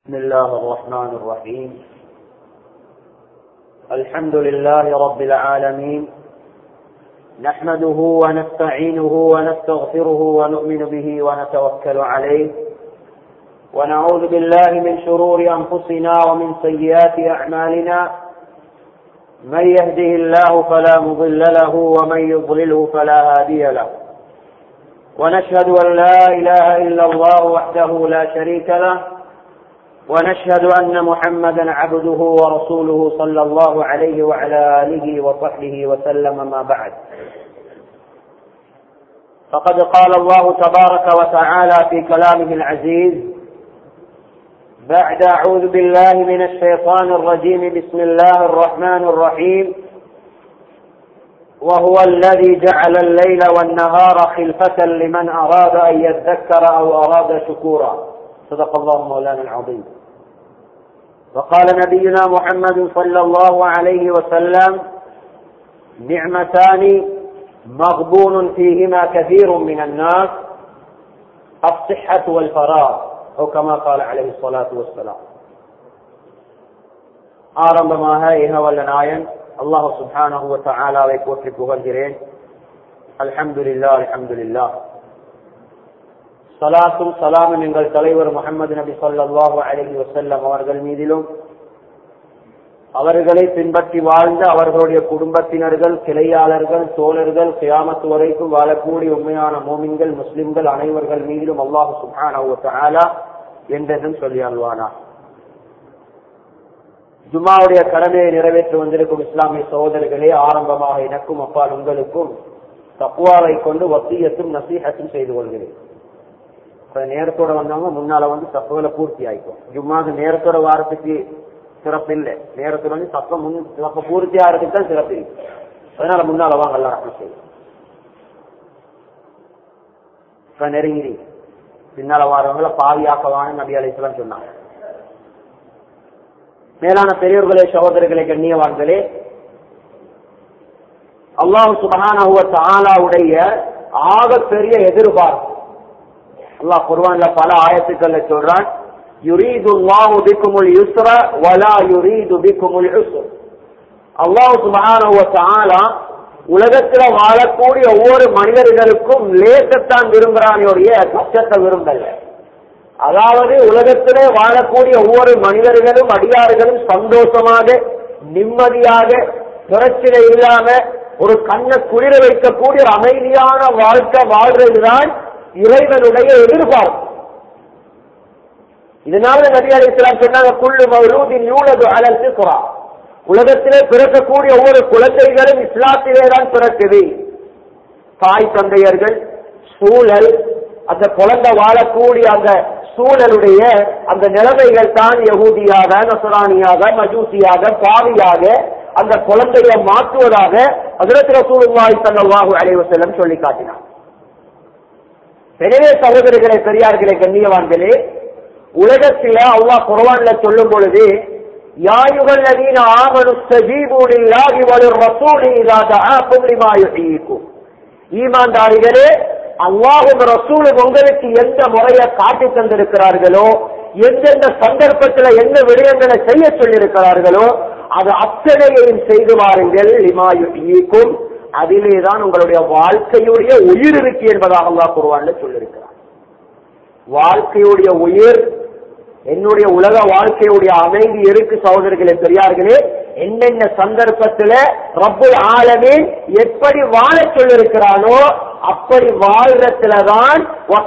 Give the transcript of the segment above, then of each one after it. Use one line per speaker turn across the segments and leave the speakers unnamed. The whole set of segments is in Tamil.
بسم الله الرحمن الرحيم. الحمد لله رب العالمين، نحمده ونستعينه ونستغفره ونؤمن به ونتوكل عليه، ونعوذ بالله من شرور أنفسنا ومن سيئات أعمالنا. من يهده الله فلا مضل له ومن يضلله فلا هادي له، ونشهد أن لا إله إلا الله وحده لا شريك له، ونشهد أن محمدا عبده ورسوله صلى الله عليه وعلى آله وصحبه وسلم. ما بعد، فقد قال الله تبارك وتعالى في كلامه العزيز بعد أعوذ بالله من الشيطان الرجيم: بسم الله الرحمن الرحيم. وهو الذي جعل الليل والنهار خلفة لمن أراد أن يذكر أو أراد شكورا. صدق الله مولانا العظيم. وقال نبينا محمد صلى الله عليه وسلم: نعمتان مغبون فيهما كثير من الناس، الصحة والفراغ، أو كما قال عليه الصلاة والسلام. ஆரம்பமாக ஏகவல்ல நாயன் அல்லாஹ் சுப்ஹானஹு வ தஆலாவை போற்றி புகழ்கிறேன். அல்ஹம்துலில்லாஹ் அல்ஹம்துலில்லாஹ். ஸலாத்தும் ஸலாமும் எங்கள் தலைவர் முஹம்மது நபி ஸல்லல்லாஹு அலைஹி வஸல்லம் அவர்கள் மீதிலும், அவர்களை பின்பற்றி வாழ்ந்த அவர்களுடைய குடும்பத்தினர்கள், கிளையாளர்கள், தோழர்கள், கியாமத் வரைக்கும் வாழக்கூடிய உண்மையான மோமின்கள், முஸ்லிம்கள் அனைவர்கள் மீதிலும் அல்லாஹ் சுப்ஹானஹு வ தஆலா என்றென்றும் சொல்லி அல்வானா. ஜும்மாவுடைய கடமையை நிறைவேற்றி வந்திருக்கும் இஸ்லாமிய சகோதரர்களே, ஆரம்பமாக எனக்கும் அப்பால் உங்களுக்கும் தக்வாவை கொண்டு வசியத்தும் நசீஹத்தும் செய்து கொள்கிறேன். நேரத்தோட வந்தவங்க முன்னால வந்து தப்புகளை பூர்த்தி ஆயிக்கும். ஜும்மாவுக்கு நேரத்தோட வாரத்துக்கு சிறப்பு இல்லை, நேரத்துல வந்து தப்ப பூர்த்தியா இருக்கு தான் சிறப்பு இருக்கு. அதனால முன்னால வாங்க எல்லாம் ரஹ்மத் செய்யும். நெருங்கி பின்னால வாரவங்களை பாவியாக்கவான நபி அலைஹிஸ்ஸலாம் சொன்னாங்க. மேலான பெரியவர்களே, சகோதரர்களே, கண்ணியவான்களே, அல்லாஹ் சுப்ஹானஹு வ தஆலாவுடைய ஆகப்பெரிய எதிர்பார்ப்பு அல்லாஹ் குர்ஆன்ல பல ஆயத்துக்கள்ல சொல்றான்: யுரீதுல்லாஹு பிக்குமுல் யுஸ்ர வலா யுரீது பிக்குமுல் உஸ்ர். அல்லாஹ் சுப்ஹானஹு வ தஆலா உலகத்துல வாழக்கூடிய ஒவ்வொரு மனிதர்களுக்கும் லேசத்தான் விரும்புறானே ஒழிய கஷ்டத்தை விரும்பல. அதாவது உலகத்திலே வாழக்கூடிய ஒவ்வொரு மனிதர்களும் அடியார்களும் சந்தோஷமாக, நிம்மதியாக, பிரச்சனை இல்லாம ஒரு கண்ணை குளிர வைக்கக்கூடிய ஒரு அமைதியான வாழ்க்கை வாழ்றதுதான் இறைவனுடைய எதிர்பார்ப்பு. இதனால நபி அலைஹிஸ்ஸலாம் சொன்னாங்க: குல்லு மவ்லூதின் யூலது அலல் ஃபித்ரா. உலகத்திலே பிறக்கக்கூடிய ஒவ்வொரு குழந்தைகளும் இஸ்லாத்திலே தான் பிறக்குது. தாய் தந்தையர்கள், சூழல், அந்த குழந்தை வாழக்கூடிய அந்த சூழலுடைய அந்த நிலைமைகள் தான் யகூதியாக, நஸ்ரானியாக, மஜூசியாக, பாவியாக அந்த குழந்தையை மாற்றுவதாக ஹஜ்ரத் ரசூலுல்லாஹி ஸல்லல்லாஹு அலைஹி வஸல்லம் சொல்லி காட்டினார். எனவே சகோதரர்களே, பெரியார்களே, கண்ணியவான்களே, உலகத்தில அல்லாஹ் குர்ஆன்ல சொல்லும் பொழுது யா அய்யுஹல்லதீன ஆமனு ஸ்தஜீபு லில்லாஹி வ லிர்ரசூலி இதா தஆக்கும் லிமா யுஹீக்கும். ஈமான்தாரிகளே, அல்லாஹ்வும் ரசூலும் உங்களுக்கு எந்த முறையை காட்டி தந்திருக்கிறார்களோ, எந்தெந்த சந்தர்ப்பத்தில் என்ன விடயங்களை செய்ய சொல்லியிருக்கிறார்களோ அது அத்தனையையும் செய்து வாருங்கள். லிமா யுஹீக்கும், அதிலேதான் உங்களுடைய வாழ்க்கையுடைய உயிர் இருக்கு என்பதாக அல்லாஹ் குர்ஆன்ல சொல்லியிருக்கிறார். வாழ்க்கையுடைய உயிர், என்னுடைய உலக வாழ்க்கையுடைய அமைதி இருக்கு சகோதரர்களே, பெரியார்களே. என்னென்ன சந்தர்ப்பத்துல ரப்புல் ஆலமீன் எப்படி வாழ சொல்லிருக்கிறானோ அப்படி வாழ்றதுலதான்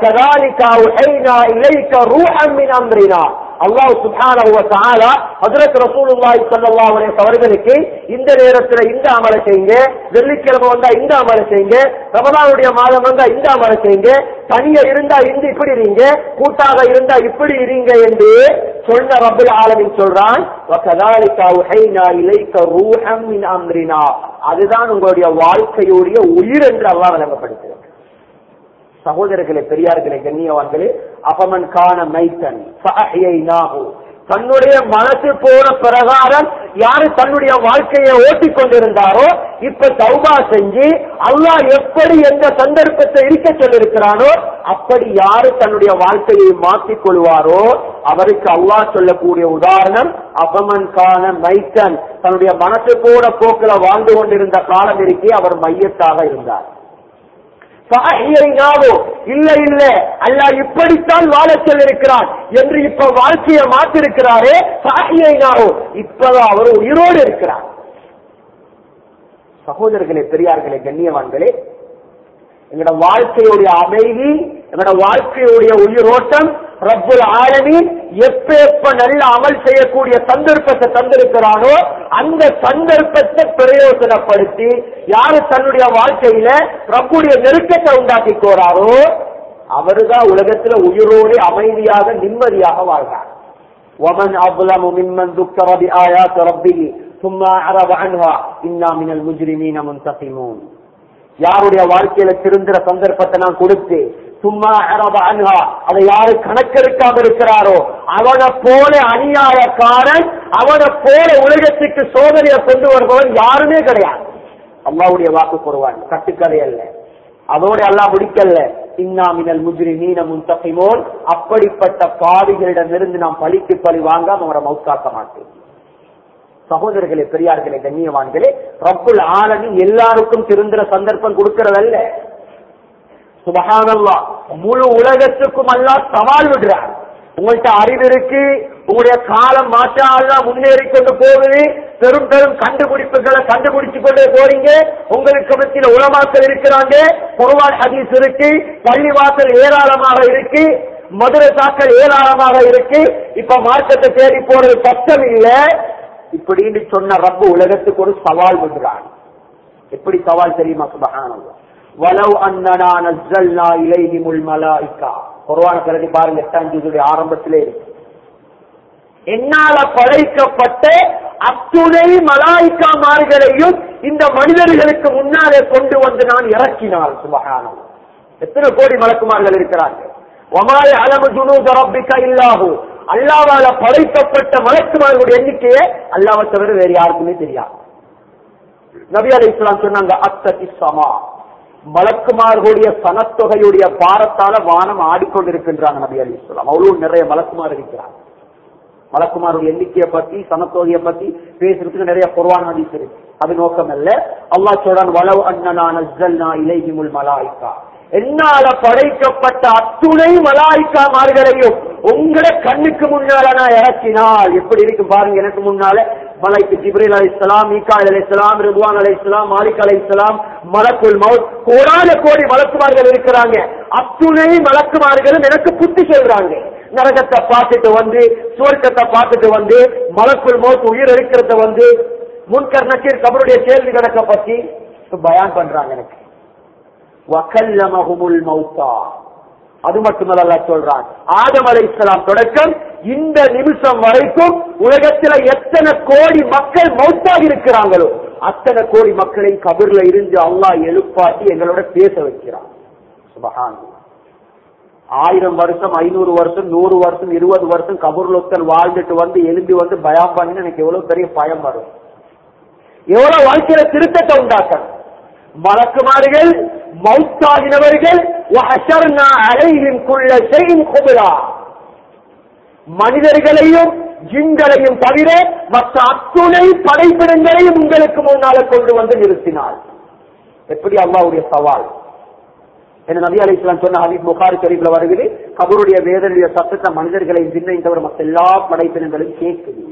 அல்லாஹ் சுப்ஹானஹு வ தஆலா ஹஜ்ரத் ரசூலுல்லாஹி ஸல்லல்லாஹு அலைஹி அவர்களுக்கு இந்த நேரத்துல இந்த அமலை செய்யுங்க, வெள்ளிக்கிழமை வந்தா இந்த அமலை செய்யுங்க, ரமலானுடைய மாதம் வந்தா இந்த அமலை செய்யுங்க, தனியா இருந்தா இந்த இப்படி இருங்க, கூட்டாக இருந்தா இப்படி இருங்க என்று சொன்ன ரப்புல் ஆலமீன் சொல்றான்: வகதாலிக அவ்ஹைனா இலைக ரூஹம் மின் அம்ரினா. அதுதான் உங்களுடைய வாழ்க்கையுடைய உயிர் என்று அல்லாஹ் விளங்கப்படுத்துகிறார். சகோதரர்களே, பெரியார்களே, கண்ணியவான்களே, அஃபமன் கான மைத்தன் ஃபஅஹ்யைனாஹு, தன்னுடைய மனசு போன பிரகாரம் யாரு தன்னுடைய வாழ்க்கையை ஓட்டிக் கொண்டிருந்தாரோ இப்ப தௌபா செஞ்சு அல்லாஹ் எப்படி எந்த சந்தர்ப்பத்தை இருக்க சொல்லிருக்கிறானோ அப்படி யாரு தன்னுடைய வாழ்க்கையை மாற்றிக் கொள்வாரோ அவருக்கு அல்லாஹ் சொல்லக்கூடிய உதாரணம் அபமன் கான மைத்தன், தன்னுடைய மனசு கூட போக்குல வாழ்ந்து கொண்டிருந்த காலம் இருக்கே அவர் மையத்தாக இருந்தார். இல்ல இல்ல அல்லாஹ் இப்படித்தான் வாழ சொல்லிருக்கிறார் என்று இப்ப வாழ்க்கையை மாற்றிருக்கிறாரே, இப்பதான் அவர் உயிரோடு இருக்கிறார். சகோதரர்களே, பெரியார்களே, கண்ணியவான்களே, எங்களோட வாழ்க்கையுடைய அமைதி, எங்களோட வாழ்க்கையுடைய உயிரோட்டம் ரப்புல் ஆலமீன் எப்ப நல்ல அமல் செய்யக்கூடிய சந்தர்ப்பத்தை தந்திருக்கிறானோ அந்த சந்தர்ப்பத்தை பிரயோஜனப்படுத்தி யாரு தன்னுடைய வாழ்க்கையில ரப்புடைய நெருக்கத்தை உண்டாக்கி போறாரோ அவருதான் உலகத்துல உயிரோடு அமைதியாக நிம்மதியாக வாழ்றார். وَمَنْ أَظْلَمُ مِمَّنْ ذُكِّرَ بِآيَاتِ رَبِّهِ ثُمَّ أَعْرَضَ عَنْهَا إِنَّا مِنَ الْمُجْرِمِينَ مُنْتَقِمُونَ. யாருடைய வாழ்க்கையில திருந்துற சந்தர்ப்பத்தை நான் கொடுத்து சும்மா அன்ஹா அதை யாரு கணக்கெடுக்காம இருக்கிறாரோ அவனை போல அநியாயக்காரன், அவனை போல உலகத்துக்கு சோதனையை கொண்டு வருபவன் யாருமே கிடையாது. அல்லாஹ்வுடைய வாக்கு கூறுவான், கட்டுக்கதை அல்ல. அதோட அல்லாஹ் முடிக்கல்ல, இன்னா மினல் முஜ்ரிமீன முன்தகிமூன், அப்படிப்பட்ட பாவிகளிடமிருந்து நாம் பழிக்கு பழி வாங்காம அவரை மௌத்தாக்க மாட்டேன். சகோதரர்களே, பெரியார்களே, கண்ணியவான்களே, ரப்புல் ஆலமீன் எல்லாருக்கும் திருந்துற சந்தர்ப்பம் கொடுக்கிறதல்ல. சுப்ஹானல்லாஹ், முழு உலகத்துக்கும் அல்லாஹ் சவால் விடுறார். உங்கள்கிட்ட அறிவு இருக்கு, உங்களுடைய காலம் மாஷா அல்லாஹ் முன்னேறி கொண்டு போகுது, பெரும் பெரும் கண்டுபிடிப்புகளை கண்டுபிடிச்சு கொண்டே போறீங்க. உங்களுக்கு மத்தியில உலமாக்கள் இருக்கிறாங்க, குர்ஆன் ஹதீஸ் இருக்கு, பள்ளிவாசல் ஏராளமாக இருக்கு, மதரசாக்கள் ஏராளமாக இருக்கு. இப்ப மார்க்கத்தை தேடி போறது கஷ்டம் இல்ல. இப்படின்னு சொன்ன ரப்பு உலகத்துக்கு ஒரு சவால் விடுறான். எப்படி சவால் தெரியுமா? சுப்ஹானல்லாஹ், வலவ் அன்னனா நஸ்ஸல்னா இலைஹிமுல் மலாயிகா. குர்ஆன் கரடி பாருங்க, 8ஆம் ஜுஸுடைய ஆரம்பத்திலே இருக்கு. என்னால படைக்கப்பட்ட அத்துணை மலாயிகாமார்களையும் இந்த மனிதர்களுக்கு முன்னாலே கொண்டு வந்து நான் இறக்கினால். சுப்ஹானல்லாஹ், எத்தனை கோடி மலக்குமார்கள் இருக்கிறார்கள். வமா யஅலமு ஜுனூத ரப்பிக இல்லாஹு, அல்லாஹ்வால படைக்கப்பட்ட மலக்குமார்களுடைய எண்ணிக்கையே அல்லாஹ்வை தவிர வேறு யாருக்குமே தெரியாது. நபி அலைஹிஸ்ஸலாம் சொன்னாங்க, அத்தகி ஸமா, மலக்குமார்களுடைய சனத்தொகையுடைய பாரத்தால வானம் ஆடிக்கொண்டிருக்கின்றாங்க. நபி அலைஹிஸ்ஸலாம் அவ்வளவு நிறைய மலக்குமார் இருக்கிறாங்க. மலக்குமாருடைய எண்ணிக்கையை பத்தி சனத்தொகையை பத்தி பேசுறதுக்கு நிறைய குர்ஆன் ஹதீஸ் இருக்கு. அது நோக்கம் அல்ல. அல்லாஹ் சொல்றான், வலவ் அன்னனா நஸ்ஸல்னா இலைஹிமுல் மலாயிகா, என்னால படைக்கப்பட்ட அத்துணை மலாயிகாமார்களையும் உங்களை கண்ணுக்கு முன்னால நான் இறக்கினால் எப்படி இருக்கும் பாருங்க. எனக்கு முன்னால மலைக்கு ஜிப்ரீல் அலைஹிஸ்ஸலாம், மீகாயில் அலைஹிஸ்ஸலாம், ரிதுவான் அலைஹிஸ்ஸலாம், மாலிக் அலைஹிஸ்ஸலாம், மலக்குல் மௌத், கோடான கோடி மலக்குமார்கள் இருக்கிறாங்க. அத்துணை மலக்குமார்களும் எனக்கு புத்தி சொல்றாங்க. நரகத்தை பார்த்துட்டு வந்து, சுவர்க்கத்தை பார்த்துட்டு வந்து, மலக்குல் மௌத் உயிர் இருக்கிறத வந்து, முன்கர் நக்கீர் கபருடைய கேள்வி கணக்க பத்தி பயான் பண்றாங்க எனக்கு. வகல்லமஹுமுல் மௌத்தா, அது மட்டுமல்ல, அல்லாஹ் சொல்றான், ஆதம் அலைஹிஸ்ஸலாம் தொடக்கம் இந்த நிமிஷம் வரைக்கும் உலகத்துல எத்தனை கோடி மக்கள் மௌத்தாகி இருக்கிறாங்களோ அத்தனை கோடி மக்களை கபர்ல இருந்து அல்லாஹ் எழுப்பாட்டி எங்களோட பேச வைக்கிறான். சுப்ஹானல்லாஹ், 1000 வருஷம், 500 வருஷம், 100 வருஷம், 20 வருஷம் கபூர்ல ஒருத்தர் வாழ்ந்துட்டு வந்து எழும்பி வந்து பயம் பண்ணி எனக்கு எவ்வளவு பெரிய பயம் வரும். எவ்வளவு வாழ்க்கையில திருத்தத்தை உண்டாக்கணும். மலக்குமார்கள், மௌத்தாகினவர்கள், வஹஷர்னா அலைஹிம் குல்ல ஷைஇன் குபுரா, மனிதர்களையும் ஜின்களையும் தவிர மற்ற அத்துணை படைப்பிடங்களையும் உங்களுக்கு முன்னால கொண்டு வந்து நிறுத்தினார். எப்படி அல்லாஹ்வுடைய சவால். என்ன நபி அலைஹிஸ்ஸலாம் சொன்ன ஹதீஸ் புகாரி ஷரீஃப்ல வருகிறது, கபருடைய வேதனைய சத்தத்தை மனிதர்களையும் ஜின்னையும் தவிர மற்ற எல்லா படைப்பினங்களும் கேட்குது.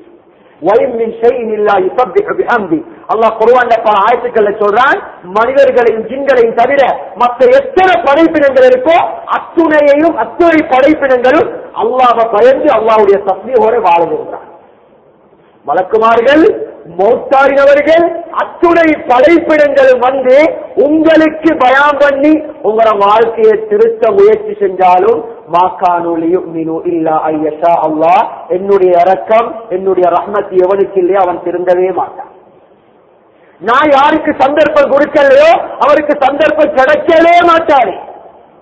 அல்லாஹ் குர்ஆன்ல பல ஆயத்துக்களை சொல்றான், மனிதர்களையும் ஜின்களையும் தவிர மற்ற எத்தனை படைப்பினங்கள் இருக்கோ அத்துணையையும் அத்துணை படைப்பினங்களும் அல்லாஹ்வை பயந்து அல்லாஹ்வுடைய தஸ்பீஹோட வாழுகின்றான். மலக்குமார்கள், மௌத்தாரினவர்கள், அத்துணை படைப்பிடங்களும் வந்து உங்களுக்கு பயான் பண்ணி உங்களோட வாழ்க்கையை திருத்த முயற்சி செஞ்சாலும் அல்லாஹ் என்னுடைய இரக்கம், என்னுடைய ரஹ்மத் எவனுக்கு இல்லையோ அவன் திருந்தவே மாட்டான். நான் யாருக்கு சந்தர்ப்பம் கொடுக்கலையோ அவருக்கு சந்தர்ப்பம் கிடைக்கவே மாட்டாரு.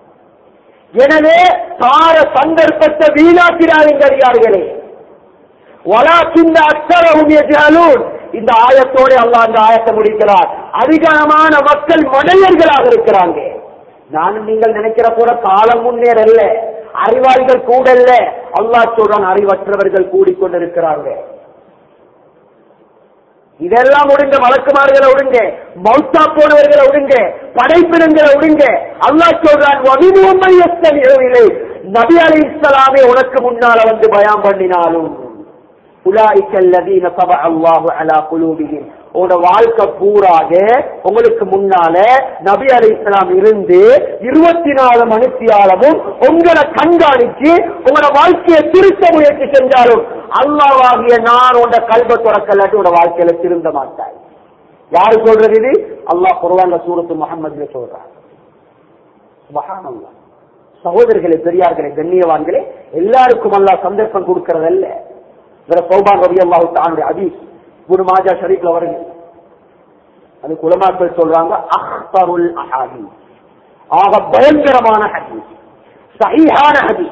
எனவே தார சந்தர்ப்பத்தை வீணாக்கிறார்கள். வலாக்கின்ன அக்ஸரஹும் யஜ்ஹலூன். இந்த ஆயத்தோடு அல்லாஹ் அந்த ஆயத்தை முடிக்கிறார். அதிகமான மக்கள் மடையர்களாக இருக்கிறாங்க. நானும் நீங்கள் நினைக்கிற போல காலம் முன்னேறல்ல, அறிவாளிகள் கூடல்ல. அல்லாஹ் சொல்றான் அறிவற்றவர்கள் கூடிக்கொண்டிருக்கிறாங்க. இதெல்லாம் ஒடுங்க, வழக்குமாறுகளை ஒடுங்க, மௌத்தா போனவர்களை ஒடுங்க, படைப்பினங்களை ஒடுங்க. அல்லாஹ் சொல்றான் நபி அலைஹிஸ்ஸலாமே உனக்கு முன்னால வந்து பயான் பண்ணினாலும் உங்களோட வாழ்க்கை பூராக உங்களுக்கு முன்னால நபி அலைஹிஸ்ஸலாம் இருந்து 24 மணித்தியாலமும் உங்களை கண்காணிச்சு உங்களோட வாழ்க்கையை திருத்த முயற்சி செஞ்சாலும் அல்லாஹ்வாகிய நான் உண்ட கல்வ துறக்கல்லாட்டி உங்களோட வாழ்க்கையில திருந்த மாட்டாய். யாரு சொல்றது இது? அல்லாஹ் குர்ஆன்ல சூரத்து முஹம்மதுல சொல்றார். சுப்ஹானல்லாஹ். சகோதரர்களே, பெரியார்களே, கண்ணியவான்களே, எல்லாருக்கும் அல்லாஹ் சந்தர்ப்பம் கொடுக்கறதல்ல. சௌபான் ரலியல்லாஹு தஆலா ஹதீஸ் இப்னு மாஜா ஷரீஃப்ல வருது. அது உலமாக்கள் சொல்றாங்க அக்தருல் அஹாதீஸ், ஆக பயங்கரமான ஹதீஸ், சஹீஹான ஹதீஸ்.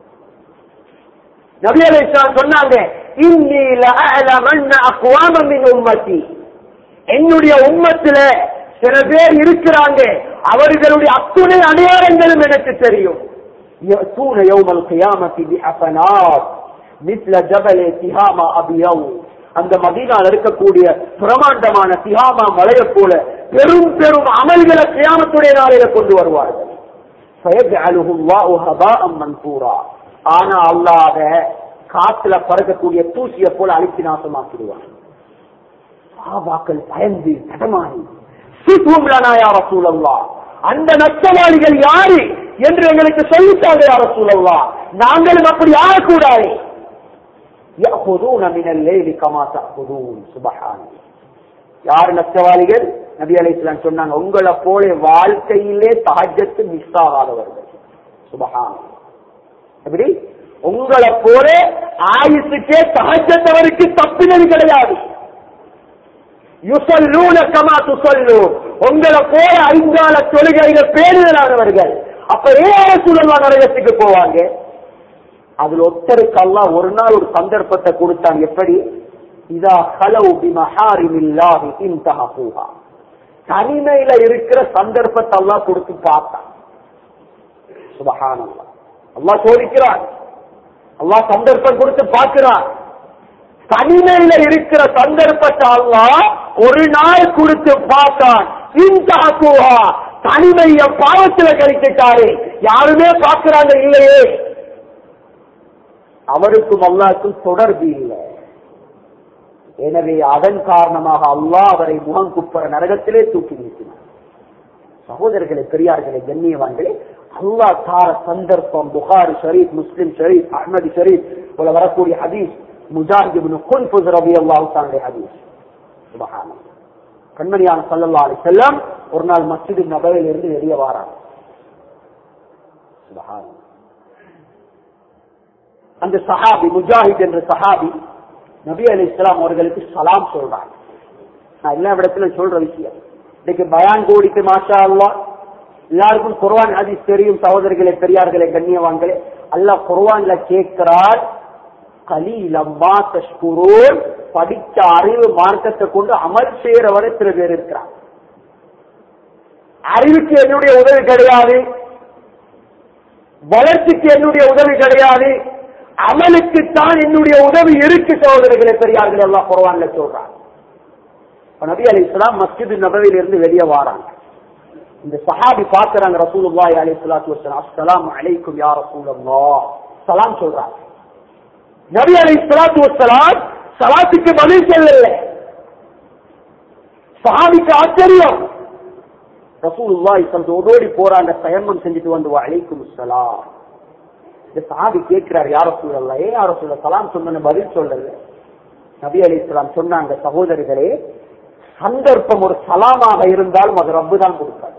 நபி அலைஹிஸ்ஸலாம் சொன்னாங்க இன்னி லஅலமன்ன அக்வாமன் மின் உம்மத்தி, என்னுடைய உம்மத்தில சில பேர் இருக்கிறாங்க, அவர்களுடைய அத்துணை அடையாளங்களும் எனக்கு தெரியும். யஸூன யௌமல் கியாமத்தி பிஹஸனாத் மிஸ்ல ஜபல் திஹாமா அபியவ், அந்த மதீனால இருக்கக்கூடிய பிரமாண்டமான திஹாமா மலையை போல பெரும் பெரும் அமல்களை கியாமத்துடைய நாளையில கொண்டு வருவார்கள். ஃபயஜஅலுஹுல்லாஹு ஹபாஅம் மன்சூரா, ஆனா அல்லாஹ் காத்துல பறக்கக்கூடிய தூசியை போல அழித்து நாசமாக்கிடுவான். சஹாபாக்கள் பயந்து தடமாறி சிஃபும்லனா யா ரசூலல்லாஹ், அந்த நஷ்டவாளிகள் யாரு என்று எங்களுக்கு சொல்லிட்டாங்க யா ரசூலல்லாஹ், நாங்களும் அப்படி ஆகக்கூடாது. يأخذون من الليل كما تأخذون. சுப்ஹானல்லாஹ். யார் நஷ்டவாளிகள்? நபி அலைஹிஸ்ஸலாம் சொன்னாங்க உங்களை போல வாழ்க்கையிலே தஹஜ்ஜத் மிஸ் ஆகாதவர்கள். சுப்ஹானல்லாஹ். எப்படி? உங்களை போல ஆயுசுக்கே தஹஜ்ஜத் அவருக்கு தப்பினது கிடையாது. யுஸல்லூன கமா துஸல்லூன், உங்களை போல ஐங்கால தொழுகையில பேணுதலானவர்கள். அப்ப ஏன் ரசூலுல்லாஹ் நரகத்துக்கு போவாங்க? அதுல ஒருத்தருக்கு அல்லாஹ் ஒரு நாள் ஒரு சந்தர்ப்பத்தை கொடுத்தான். எப்படி? இதா ஹலவு பிமஹாரிமில்லாஹி இன்தஹூஹா, தனிமையில இருக்கிற சந்தர்ப்பத்தை அல்லாஹ் கொடுத்து பார்த்தான். சுப்ஹானல்லாஹ். அல்லாஹ் சோதிக்கிறான், அல்லாஹ் சந்தர்ப்பம் கொடுத்து பார்க்கிறான். தனிமையில இருக்கிற சந்தர்ப்பத்தை அல்லாஹ் ஒரு நாள் கொடுத்து பார்த்தான். இன்தஹூஹா, தனிமைய பாவத்துல கழிச்சிட்டாரு, யாருமே பார்க்கிறாங்க இல்லையே. அவருக்கும் அல்லாஹ்க்கும் தொடர்பு இல்லை. எனவே அதன் காரணமாக அல்லாஹ் அவரை முகம் குப்பர நரகத்திலே தூக்கி நிறுத்தினார். சகோதரர்களே, பெரியார்களே, கண்ணியவான்களே, அல்லாஹ் தார சந்தர்ப்பம் புகாரி ஷரீப், முஸ்லிம் ஷரீப், அஹ்மது ஷரீப் போல வரக்கூடிய ஹதீஸ் முஜாஹித் இப்னு குன்ஃபுஸ் ரலியல்லாஹு தஆலா ஹதீஸ். சுப்ஹானல்லாஹ். கண்மணியான ஸல்லல்லாஹு அலைஹி வஸல்லம் ஒரு நாள் மஸ்ஜித் நபவியில இருந்து வெளியே வராங்க. சுப்ஹானல்லாஹ். அந்த சஹாபி முஜாஹித் என்ற சஹாபி நபி அலைஹிஸ்ஸலாம் அவர்களுக்கு சலாம் சொல்றாங்க. நான் எல்லா இடத்துல சொல்ற விஷயம், இன்னைக்கு பயான் கோடிக்கு மாஷா அல்லாஹ் எல்லாருக்கும் குர்ஆன் ஹதீஸ் தெரியும். சகோதரர்களே, பெரியார்களே, கண்ணியவான்களே, அல்லாஹ் குர்ஆன்ல கேட்கிறார் கலீலம் மா தஷ்குரூன், படிச்ச அறிவு மார்க்கத்தை கொண்டு அமல் செய்யறவரை சில பேர் இருக்கிறார். அறிவுக்கு என்னுடைய உதவி கிடையாது, வளர்ச்சிக்கு என்னுடைய உதவி கிடையாது, அமலுக்குத்தான் என்னுடைய உதவி இருக்கு. சகோதரர்களே, பெரியார்கள், அல்லாஹ் குர்ஆன்ல சொல்றாங்க. நபி அலைஹிஸ்ஸலாம் மஸ்ஜித் நபவியில இருந்து வெளியே வராங்க. இந்த சஹாபி பார்க்கறாங்க ரசூலுல்லாஹி அலைஹி ஸலாத்து வஸலாம். அஸ்ஸலாமு அலைக்கும் யா ரசூலல்லாஹ், சலாம் சொல்றாங்க. நபி அலைஹி ஸலாத்து வஸலாம் சலாத்துக்கு பதில் சொல்லல. சஹாபிக்கு ஆச்சரியம். ரசூலுல்லாஹி ஸல்லல்லாஹு ஓடோடி போறாங்க, தயம்மம் செஞ்சுட்டு வந்து வஅலைக்கும் ஸலாம். இந்த சஹாபி கேட்கிறார், யா ரசூலல்லாஹ், யா ரசூலல்லாஹ் சலாம் சொன்ன பதில் சொல்லல. நபி அலைஹிஸ்ஸலாம் சொன்னாங்க, சகோதரர்களே, சந்தர்ப்பம் ஒரு சலாமாக இருந்தாலும் அது ரப்பு தான் கொடுத்தார்.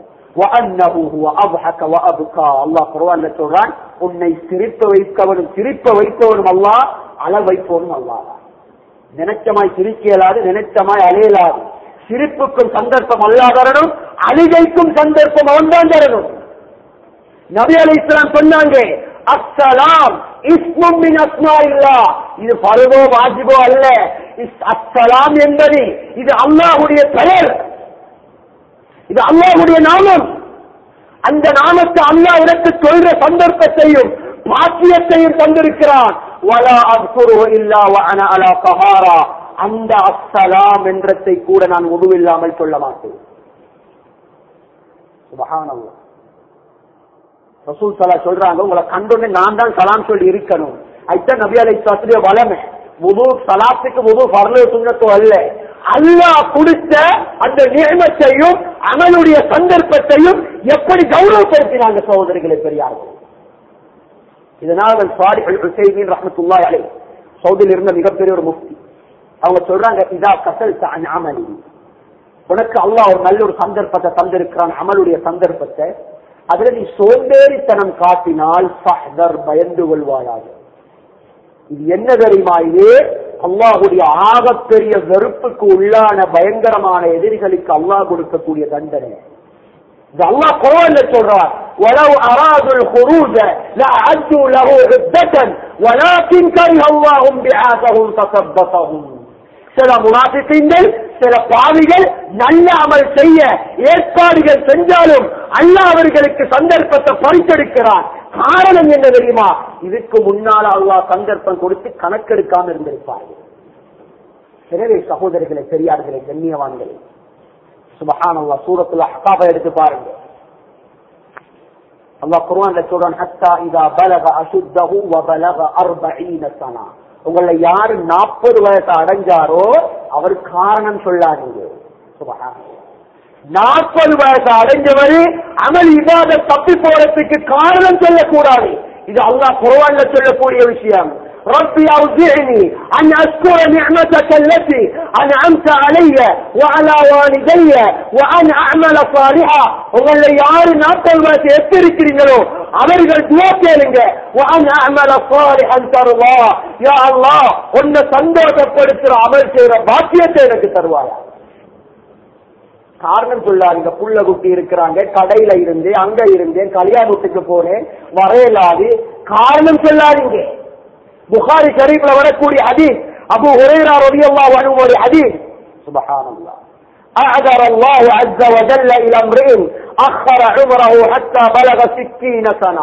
அல்லாஹ் குர்ஆன்ல சொல்றான், உன்னை சிரிப்ப வைப்பவனும் சிரிப்ப வைப்பவனும் அல்லாஹ், அழ வைப்பவனும் அல்லாஹ். நினைச்சமாய் சிரிக்க இயலாது, நினைச்சமாய் அழையலாது. சிரிப்புக்கும் சந்தர்ப்பம் அல்லாஹ் தரணும், அழுகைக்கும் சந்தர்ப்பம் அவன் தான் தரணும். நபி அலைஹிஸ்ஸலாம் சொன்னாங்க, அஸ்ஸலாம் இஸ்மும் மின் அஸ்மாஇல்லாஹ், இது பருவோ வாஜிபோ அல்ல. அஸ்ஸலாம் என்பது இது அல்லாஹ்வுடைய பெயர், இது அல்லாஹ்வுடைய நாமம். அந்த நாமத்தை அல்லாஹ் எனக்கு சொல்ற சந்தர்ப்பத்தையும் பாக்கியத்தையும் தந்திருக்கிறான். வலா அஸ்குரு இல்லா வஅனா அலா கஹாரா. அந்த அஸ்ஸலாம் என்றதை கூட நான் உதுவில்லாமல் சொல்ல மாட்டேன். சுப்ஹானல்லாஹ். ரசூல் ஸல்லல்லாஹு சொல்றாங்க, உங்களை கண்டோன்னே நான் தான் சலாம் சொல்லி இருக்கணும். அதுதான் நபி அலைஹிஸ்ஸலாத்துடைய வளமை. வுது ஸலாத்துக்கு வுது ஃபர்லு சுன்னத்தோ அல்ல. அல்லாஹ் கொடுத்த அந்த நிஅமத்தையும் அமலுடைய சந்தர்ப்பத்தையும் எப்படி கௌரவப்படுத்தினாங்க சகோதரிகளே, பெரியார்கள். இதனால் ஸாலிஹ் அல் உஸைமீன் ரஹ்மத்துல்லாஹி அலைஹி சவுதியில் இருந்த மிகப்பெரிய ஒரு முஃப்தி, அவங்க சொல்றாங்க, இதா கஸல்த அன் அமலி, உனக்கு அல்லாஹ் ஒரு நல்ல ஒரு சந்தர்ப்பத்தை தந்திருக்கிறான், அமலுடைய சந்தர்ப்பத்தை, அதுல நீ சோம்பேறித்தனம் காட்டினால் ஃபஹ்தர், பயந்து கொள்வாயாக. இது என்ன தெரியுமா? இது அல்லாஹ்வுடைய ஆகப்பெரிய வெறுப்புக்கு உள்ளான பயங்கரமான எதிரிகளுக்கு அல்லாஹ் கொடுக்கக்கூடிய தண்டனை. இது அல்லாஹ் குர்ஆன்ல சொல்றார், வலவ் அராதுல் குரூஜ லஅது லஹு உத்தன் வலாகின் கரிஹல்லாஹும் பிஆதஹும் ஃபஸப்பதஹும். சில முனாஃபிகீன்கள், சில பாவிகள் நல்ல அமல் செய்ய ஏற்பாடுகள் செஞ்சாலும் அல்லாஹ் அவர்களுக்கு சந்தர்ப்பத்தை பறித்தெடுக்கிறான். காரணம் என்ன தெரியுமா? இதுக்கு முன்னால அல்லாஹ் சந்தர்ப்பம் கொடுத்து கணக்கெடுக்காம இருந்திருப்பார்கள். எனவே சகோதரர்களே, பெரியார்களே, கண்ணியவான்களே, சுப்ஹானல்லாஹ், சூரத்துல் அஹ்காஃபை எடுத்து பாருங்க. அல்லாஹ் குர்ஆன்ல சொல்றான், ஹத்தா இதா பலக அஷுத்தஹு வ பலக 40 சனா. உங்களை யாரு 40 வயசு அடைஞ்சாரோ அவர் காரணம் சொல்லாதீங்க. சுப்ஹானல்லாஹ், 40 வயசு அடைஞ்சவர் அமல் இபாதத் தப்பி போறதுக்கு காரணம் சொல்லக்கூடாது. இது அல்லாஹ் குர்ஆன்ல சொல்லக்கூடிய விஷயம். ربي أوزعني أن أذكر نعمتك التي أنعمت علي وعلى والدي وأن أعمل صالحا. உங்களை யாரு 40 வயசு எத்திருக்கிறீங்களோ அவர்கள் துஆ கேளுங்க. وأن أعمل صالحا ترضى. யா அல்லாஹ், உன்னை சந்தோஷப்படுத்துற அமல் செய்யற பாக்கியத்தை எனக்கு தருவாயா. காரணம் சொல்லாதீங்க. புள்ள குட்டி இருக்கிறாங்க, கடையில இருந்து அங்க இருந்தேன், கல்யாணத்துக்கு போனேன், வரையலாது. காரணம் சொல்லாதீங்க. புகாரி ஷரீஃப்ல வரக்கூடிய ஹதீஸ், அபூ ஹுரைரா ரலியல்லாஹு அன்ஹு ஹதீஸ். சுப்ஹானல்லாஹ், அஅதர அல்லாஹு அஸ்ஸ வ ஜல்ல இலா இம்ரின் அخر உம்ரஹு ஹத்தா பலக 60 சனா.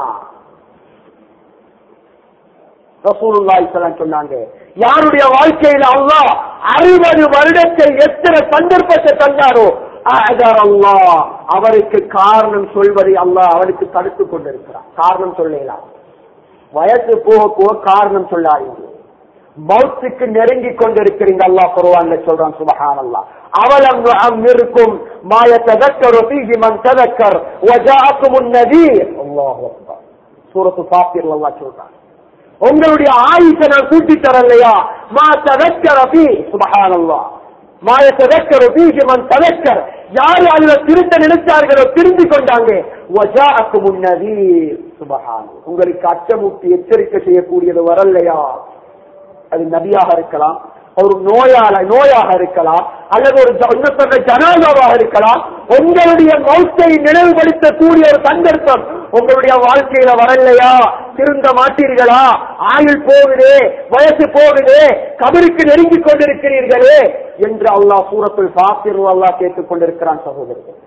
ரசூலுல்லாஹி ஸல்லல்லாஹு அலைஹி வஸல்லம் சொன்னாங்க, யாருடைய வாழ்க்கையில அல்லாஹ் 60 வருடத்தை எத்தனை சந்தர்ப்பத்தை தந்தாரோ அஅதர அல்லாஹ், அவருக்கு காரணம் சொல்வதை அல்லாஹ் அவருக்கு தடுத்துக் கொண்டிருக்கிறார். காரணம் சொல்லலாம். வயசு போக போக காரணம் சொல்லாதீங்க. மௌத்துக்கு நெருங்கி கொண்டிருக்கிறீங்க. அல்லாஹ் குர்ஆன்ல சொல்றான், சுப்ஹானல்லாஹ், அவலம் நுஅம்மிருக்கும் மா யதக்கரு ஃபீஹி மன் ததக்கர் வஜாஅக்குமுன் நதீர். அல்லாஹு அக்பர். சூரத்து ஃபாத்திர்ல அல்லாஹ் சொல்றான், உங்களுடைய ஆயுசை நான் கூட்டி தரலையா? மா ததக்கர ஃபீ, சுப்ஹானல்லாஹ், மா யதக்கரு ஃபீஹி மன் ததக்கர், யார் அதுல திருத்த நினைச்சார்களோ திருந்தி கொண்டாங்க. வஜாஅக்குமுன் நதீர், சுப்ஹானல்லாஹ், உங்களுக்கு அச்சமூட்டி எச்சரிக்கை செய்யக்கூடியது வரலையா? அது நபியாக இருக்கலாம், ஒரு நோயாக இருக்கலாம், அல்லது ஒரு ஜனாதாவாக இருக்கலாம். உங்களுடைய மௌத்தை நினைவுபடுத்தக்கூடிய ஒரு சந்தர்ப்பம் உங்களுடைய வாழ்க்கையில வரலையா? திருந்த மாட்டீர்களா? ஆயுள் போகுதே, வயசு போகுதே, கபருக்கு நெருங்கி கொண்டிருக்கிறீர்களே என்று அல்லாஹ் சூரத்துல் ஃபாத்திர் அல்லாஹ் கேட்டுக் கொண்டிருக்கிறான். சகோதரர்கள்,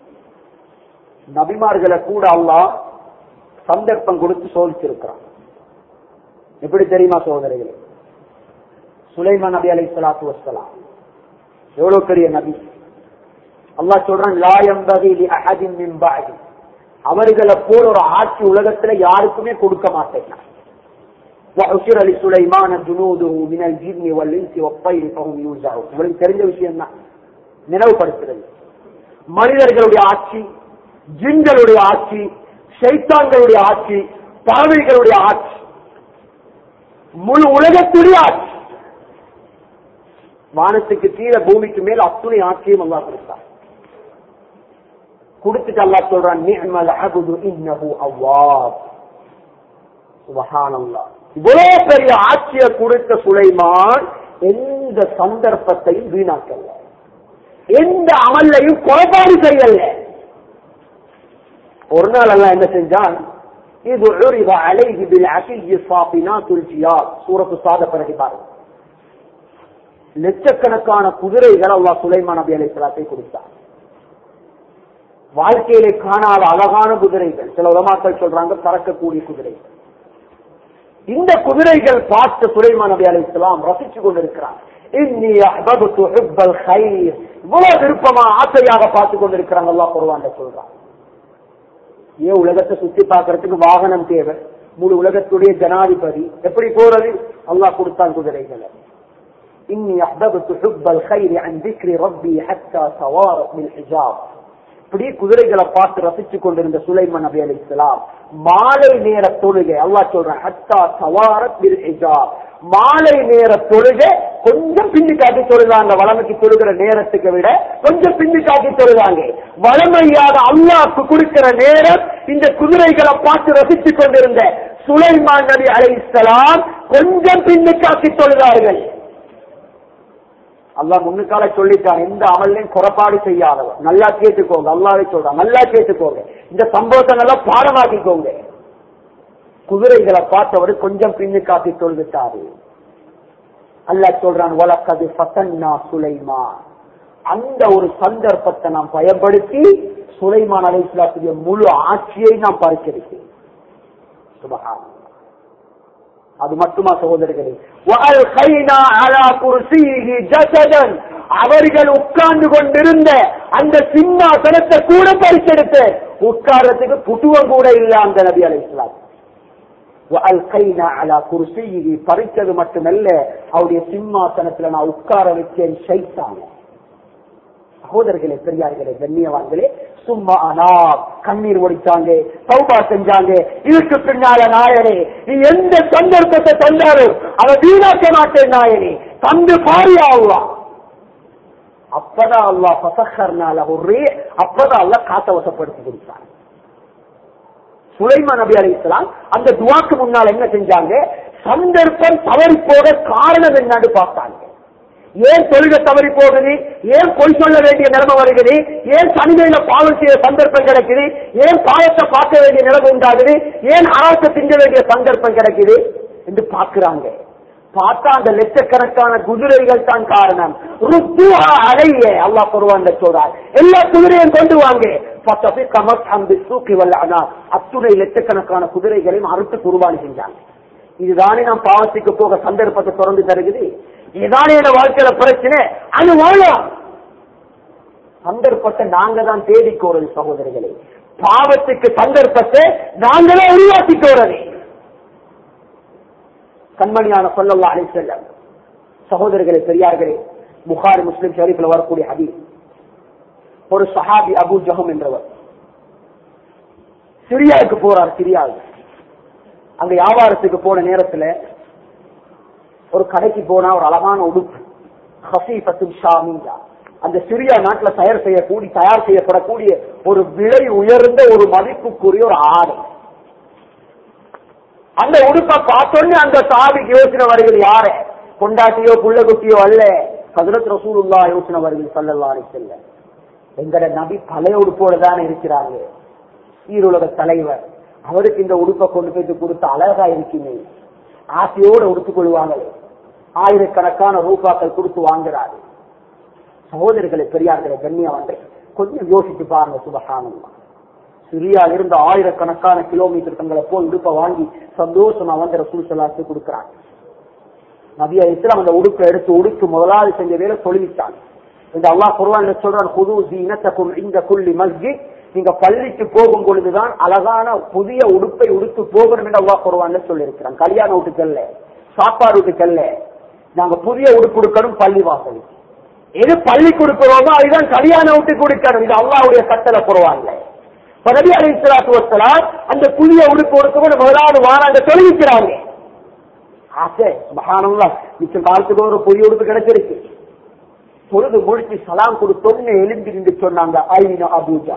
நபிமார்களை கூட அல்லாஹ் சந்தர்ப்பம் கொடுத்து சோதிச்சிருக்கிறான். எப்படி தெரியுமா சகோதரர்களே? சுலைமான் நபி அலைஹிஸ்ஸலாத்து வஸ்ஸலாம் எவ்வளவு பெரிய நபி. அல்லாஹ் சொல்றான், லா யம்பகி லி அஹதின் மின் பஅதி, அவர்களை போல ஒரு ஆட்சி உலகத்துல யாருக்குமே கொடுக்க மாட்டேன். வஹுஷிர லி சுலைமான ஜுனூதுஹு மினல் ஜின்னி வல் இன்சி வத்-தைரி ஃபஹும் யூஸஊன். உங்களுக்கு தெரிஞ்ச விஷயம் தான், நினைவுபடுத்துறது. மனிதர்களுடைய ஆட்சி, ஜின்களுடைய ஆட்சி, ஷைத்தான்களுடைய ஆட்சி, பறவைகளுடைய ஆட்சி, முழு உலகத்துடைய ஆட்சி, வானத்துக்கு கீழே பூமிக்கு மேல் அத்துணை ஆட்சியும் அல்லாஹ் கொடுத்தார். கொடுத்துட்டு அல்லாஹ் சொல்றான், நிஅமல் அப்து இன்னஹு அவ்வாப். சுப்ஹானல்லாஹ், இவ்வளவு பெரிய ஆட்சியை கொடுத்த சுலைமான் எந்த சந்தர்ப்பத்தையும் வீணாக்கல, எந்த அமல்லையும் குறைபாடு செய்யல. ஒரு நாள் அல்லாஹ் என்ன செஞ்சான், இது உரித அலைஹி பில் அஷிய்யி ஸாஃபினாத்துல் ஜியாத் சூரத்து ஸாத பிறகு பாருங்க. லட்சக்கணக்கான குதிரைகள் அல்லாஹ் சுலைமான் நபி அலைஹிஸ்ஸலாத்தை கொடுத்தார். வாழ்க்கையிலே காணாத அழகான குதிரைகள், சில உலமாக்கள் சொல்றாங்க பறக்கக்கூடிய குதிரைகள். இந்த குதிரைகள் பார்த்து சுலைமான் நபி அலைஹிஸ்ஸலாம் ரசிச்சு கொண்டிருக்கிறார். இன்னி அஹ்பப்து ஹுப்பல் கைர், இவ்வளவு விருப்பமா ஆசையாக பார்த்து கொண்டிருக்கிறாங்க. அல்லாஹ் குர்ஆன்ல சொல்றான். ஏன் உலகத்தை சுத்தி பார்க்கறதுக்கு வாகனம் தேவை, முழு உலகத்துடைய ஜனாதிபதி எப்படி போறது? அல்லாஹ் கொடுத்தான் குதிரைகளை. இன்னி அஹ்பப்து ஹுப்பல் கைர் அன் திக்ரி ரப்பி ஹத்தா சவாரத் பில் ஹிஜாப். இப்படி குதிரைகளை பார்த்து ரசிச்சு கொண்டிருந்த சுலைமான் நபி அலைஹிஸ்ஸலாம் மாலை நேர தொழுகை, அல்லாஹ் சொல்றான் ஹத்தா சவாரத் பில் ஹிஜாப், மாலை நேர தொழுகை கொஞ்சம் பின்னி காட்டி தொழுதாங்க. வளமைக்கு தொழுகிற நேரத்துக்கு விட கொஞ்சம் பின்னி காட்டி தொழுதாங்க. வளமையாக அல்லாஹ்க்கு கொடுக்கிற நேரம் இந்த குதிரைகளை பார்த்து ரசிச்சு கொண்டிருந்த சுலைமான் நபி அலைஹிஸ்ஸலாம் கொஞ்சம் பின்னி காட்டி தொழுதார்கள். அல்லாஹ் முன்னுக்கால சொல்லிட்டான், எந்த அமல்லையும் குறைபாடு செய்யாதவர். நல்லா கேட்டுக்கோங்க, அல்லாஹ்வே சொல்றான், நல்லா கேட்டுக்கோங்க, இந்த சம்பவத்தை நல்லா பாடமாக்கிக்கோங்க. குதிரைகளை பார்த்தவர் கொஞ்சம் பின்னு காட்டி தொழுவிட்டாரு. அல்லாஹ் சொல்றான், வலக்கது ஃபதன்னா சுலைமான், அந்த ஒரு சந்தர்ப்பத்தை நாம் பயன்படுத்தி சுலைமான் அலைஹிஸ்ஸலாத்துடைய முழு ஆட்சியை நாம் பறிச்செடுத்தேன். சுப்ஹானல்லாஹ். அது மட்டுமா சகோதரர்களே, அவர்கள் உட்கார்ந்து கொண்டிருந்த அந்த சிம்மாசனத்தை கூட பறிச்செடுத்து உட்கார்றதுக்கு புட்டுவம் கூட இல்ல அந்த நபி அலைஹிஸ்ஸலாம். பறிச்சது மட்டுமல்ல, அவருடைய சிம்மாசனத்துல நான் உட்கார வச்சேன் ஷைத்தான. சகோதரர்களே, பெரியார்களே, கண்ணியவான்களே, சும்மா கண்ணீர் ஒடிச்சாங்க, தௌபா செஞ்சாங்க. இதுக்கு பின்னால நாயனே, நீ எந்த சந்தர்ப்பத்தை தந்தாலும் அதை வீணாக்க மாட்டேன் நாயனே, தந்து பாரியாவா. அப்பதான் அல்லாஹ் ஃபஸஹர்னா லஹு ர்ரீஹ், அப்பதான் அல்லாஹ் காத்த வசப்படுத்தி கொடுத்தார். சுலைமான் நபி அலைஹிஸ்ஸலாம் அந்த துஆக்கு முன்னால் என்ன செஞ்சாங்க? சந்தர்ப்பம் தவறி போக காரணம் என்னன்னு பார்த்தாங்க. ஏன் தொழுகை தவறி போகுது? ஏன் பொய் சொல்ல வேண்டிய நிலைமை வருகிறது? ஏன் தனிமையில பாவம் செய்ய சந்தர்ப்பம் கிடைக்குது? ஏன் பாவத்தை பார்க்க வேண்டிய நிலைமை உண்டாகுது? ஏன் ஆராய்ச்சி திங்க வேண்டிய சந்தர்ப்பம் கிடைக்குது என்று பார்க்கிறாங்க. பார்த்தா அந்த லட்சக்கணக்கான குதிரைகள் தான் காரணம். அடைய அல்லாஹ் குர்ஆன்ல சொல்றார், எல்லா குதிரையும் கொண்டு வாங்க. அத்துணை லட்சக்கணக்கான குதிரைகளையும் அறுத்து குர்பானி செஞ்சாங்க. இதுதானே நாம் பாவத்துக்கு போக சந்தர்ப்பத்தை தொடர்ந்து தருகிறது. இதானே வாழ்க்கையில பிரச்சனை. அது வாழும் சந்தர்ப்பத்தை நாங்க தான் தேடிக்கோறது சகோதரிகளே. பாவத்துக்கு சந்தர்ப்பத்தை நாங்களே உருவாக்கிக்கோறது. கண்மணியான ஸல்லல்லாஹு அலைஹி வஸல்லம் சகோதரர்களே, பெரியார்களே, புகாரி முஸ்லிம் ஷரீஃப்ல வரக்கூடிய ஹதீஸ். ஒரு சஹாபி அபூ ஜஹம் என்றவர் சிரியாவுக்கு போறார். சிரியாவுக்கு அங்க வியாபாரத்துக்கு போன நேரத்துல ஒரு கடைக்கு போனா ஒரு அழகான உடுப்பு, ஹஸீஃபத்துன் ஷாமியா, அந்த சிரியா நாட்டுல தயார் செய்யப்படக்கூடிய ஒரு விலை உயர்ந்த ஒரு மதிப்புக்குரிய ஒரு ஆடை. அந்த உடுப்பை பார்த்தோன்னே அந்த சாபிக்கு யோசனை வருகிறது, யார கொண்டாட்டியோ புள்ள குட்டியோ அல்ல, ஹஜ்ரத் ரசூலுல்லாஹ் யோசனை வருகிறது ஸல்லல்லாஹு அலைஹி வஸல்லம். எங்கட நபி பழைய உடுப்போட தான் இருக்கிறாங்க, ஈருலக தலைவர். அவருக்கு இந்த உடுப்பை கொண்டு போயிட்டு கொடுத்த அழகா இருக்குமே, ஆசையோட உடுத்துக் கொள்வாங்களே, ஆயிரக்கணக்கான ரூபாக்கள் கொடுத்து வாங்குறாரு. சகோதரர்களை, பெரியார்களை, கண்ணியவான்களை, கொஞ்சம் யோசிச்சு பாருங்க. சுபஹானல்லாஹ். சிரியால இருந்து ஆயிரக்கணக்கான கிலோமீட்டர் தங்களை போய் உடுப்பை வாங்கி சந்தோஷமா வந்து ரசூல் ஸல்லல்லாஹு அலைஹி வஸல்லம் கொடுக்கிறாங்க. நபி அலைஹிஸ்ஸலாம் அந்த உடுப்பை எடுத்து உடுத்து முதலாவது செஞ்ச வேலை தொழுவிச்சாங்க. இந்த அல்லாஹ் குர்ஆன்ல சொல்றான், குது ஸீனத்தகும் இன்த குல்லி மஸ்ஜித், நீங்க பள்ளிக்கு போகும் பொழுதுதான் அழகான புதிய உடுப்பை உடுத்து போகணும் என்று அல்லாஹ் குர்ஆன்ல சொல்லி இருக்கிறான். கல்யாண வீட்டுக்கல்ல, சாப்பாடு வீட்டுக்கல்ல, நாங்க புதிய உடுப்பு கொடுக்கணும் பள்ளி வாசல். எது பள்ளி கொடுக்கிறோமோ அதுதான் கல்யாண வீட்டுக்கு கொடுக்கணும். இது அல்லாஹ்வுடைய கட்டளை குர்ஆன்ல. நபி அலைஹிஸ்ஸலாத்து வஸ்ஸலாம் அந்த புதிய உடுப்பு கொடுத்து முதலாவது வாராங்க தொழுவிக்கிறாங்க. ஆசை சுப்ஹானல்லாஹ், மிச்சம் காலத்துக்கு ஒரு புதிய உடுப்பு கிடைச்சிருக்கு. பொழுது முடிச்சு சலாம் கொடுத்தோன்னு எழும்பி நின்று சொன்னாங்க, ஐன அபூஜா,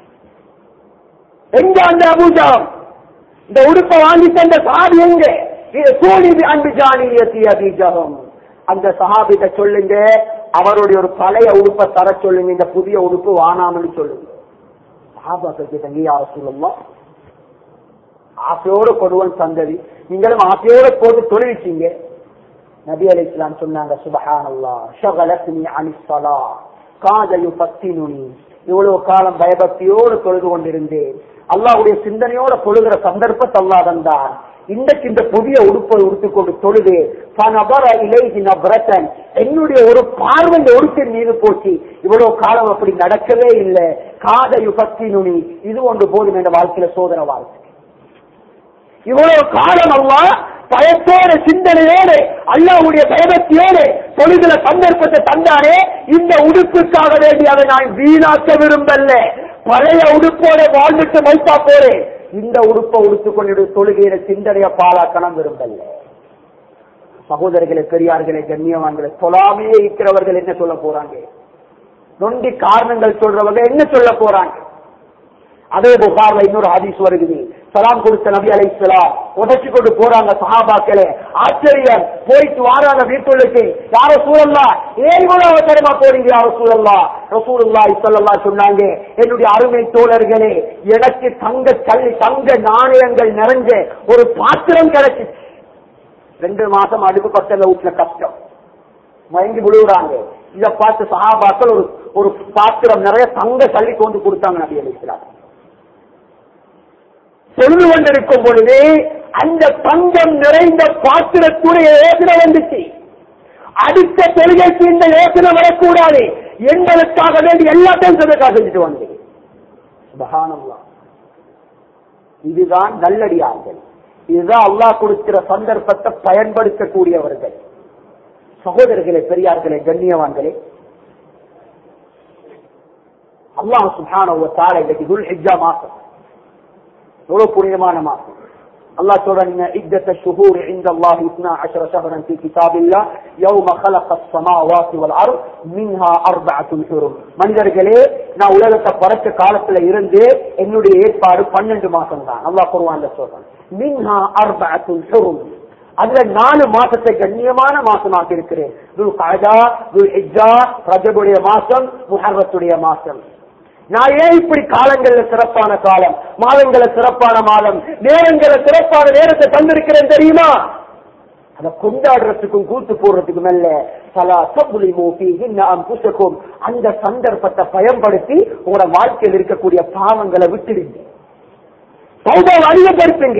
எங்க அந்த அபூஜா, இந்த உடுப்பை வாங்கி தந்த சாதி எங்க? அந்த சஹாபிட்ட சொல்லுங்க, அவருடைய ஒரு பழைய உடுப்பை தர சொல்லுங்க, இந்த புதிய உடுப்பு வானாமன்னு சொல்லுங்க. சஹாபாக்கள் கேட்டாங்க, யா ரசூலல்லாஹ், ஆசையோடு கொடுவன் சந்ததி, நீங்களும் ஆசையோடு போட்டு தொழுவிச்சீங்க. நபி அலைஹிஸ்ஸலாம் சொன்னாங்க, சுப்ஹானல்லாஹ் ஷகலத்னி அனிஸ் ஸலாத் காத யுஃபத்தினுனி, இவ்வளவு காலம் பயபக்தியோடு தொழுது கொண்டிருந்தேன், அல்லாஹ்வுடைய சிந்தனையோட தொழுகிற சந்தர்ப்பத்தை அல்லாஹ் தந்தான். இன்றைக்கு இந்த புதிய உடுப்பை உடுத்திக்கொண்டு தொழுது என்னுடைய ஒரு பார்வை இந்த உடுப்பின் மீது போச்சு. இவ்வளவு காலம் அப்படி நடக்கவே இல்லை. காத யுஃபத்தினுனி, இது ஒன்று போதும் என்ற வாழ்க்கையில சோதனை வாழ்க்கை. இவ்வளவு காலம் அல்லாஹ் பயத்தோட சிந்தனையோடு அல்லாஹ்வுடைய பயபக்தியோடு தொழுகிற சந்தர்ப்பத்தை தந்தானே, இந்த உடுப்புக்காக வேண்டி அதை நான் வீணாக்க விரும்பல. பழைய உடுப்போட வாழ்ந்துட்டு மௌத்தா போறேன், இந்த உடுப்பை உடுத்துக்கொண்டு தொழுகையில சிந்தனைய பாலாக்கணும் விரும்பல. சகோதரர்களே, பெரியார்களே, கண்ணியவான்களே, சொல்லாமே இருக்கிறவர்கள் என்ன சொல்ல போறாங்க? நொண்டி காரணங்கள் சொல்றவங்க என்ன சொல்ல போறாங்க? அதே புகார்ல இன்னொரு ஹதீஸ் வருகிறது. சலாம் கொடுத்த நபி அலைஹிஸ்ஸலாம் உடைச்சு கொண்டு போறாங்க சஹாபாக்களே. ஆச்சரியம், போயிட்டு வாராங்க வீட்டுக்கு. யார சூழல்லா, ஏன் இவ்வளவு தரமா போறீங்க யார சூழல்லா? ரசூலுல்லாஹி ஸல்லல்லாஹு அலைஹி சொன்னாங்க, என்னுடைய அருமை தோழர்களே, எனக்கு தங்க நாணயங்கள் நிறைஞ்ச ஒரு பாத்திரம் கிடைச்சு. 2 மாசம் அடுப்பு பக்கத்துல ஊட்டின கஷ்டம், மயங்கி விழுவுறாங்க. இதை பார்த்து சஹாபாக்கள் ஒரு பாத்திரம் நிறைய தங்க சல்லி கொண்டு கொடுத்தாங்க நபி அலைஹிஸ்ஸலாம். சொல்லிக் கொண்டிருக்கும் பொழுது அந்த தங்கம் நிறைந்த பாத்திரத்துடைய யோசனை வந்துச்சு. அடுத்த தொழுகைக்கு இந்த யோசனை வரக்கூடாது என்பதற்காக வேண்டி எல்லாத்தையும் சதகா செஞ்சுட்டு வந்தேன். சுப்ஹானல்லாஹ், இதுதான் நல்லடியார்கள். இதுதான் அல்லாஹ் கொடுக்கிற சந்தர்ப்பத்தை பயன்படுத்தக்கூடியவர்கள். சகோதரர்களே, பெரியார்களே, கண்ணியவான்களே, அல்லாஹ் சுப்ஹானஹு வ தஆலா இன்னைக்கு துல்ஹிஜ்ஜா மாசம், எவ்வளவு புனிதமான மாசம். அல்லாஹ் சொல்றாங்க, இத்தத் ஷுஹூர் இன்தல்லாஹி 12 ஷஹரன் ஃபீ கிதாபில்லாஹ் யௌம خلقஸ் ஸமாவாத்தி வல் அர்த் மின்ஹா அர்பஅத்துன் ஹுரும். மனிதர்களே, நான் உலகத்தை படைச்ச காலத்துல இருந்து என்னுடைய ஏற்பாடு 12 மாசம் தான். அல்லாஹ் குர்ஆன்ல சொல்றான், மின்ஹா அர்பஅத்துன் ஹுரும், அதுல 4 மாசத்தை கண்ணியமான மாசமாக இருக்கிறேன். துல்கஅதா, துல்ஹிஜ்ஜா, ரஜபுடைய மாசம், முஹர்ரத்துடைய மாசம். நான் ஏன் இப்படி காலங்கள்ல சிறப்பான காலம், மாதங்கள சிறப்பான மாதம், நேரங்கள சிறப்பான நேரத்தை தந்திருக்கிறேன் தெரியுமா? அதை கொண்டாடுறதுக்கும் கூத்து போடுறதுக்கும் அல்ல. அந்த சந்தர்ப்பத்தை பயன்படுத்தி உங்களோட வாழ்க்கையில் இருக்கக்கூடிய பாவங்களை விட்டுடுங்க, தௌபாவை அதிகப்படுத்துங்க.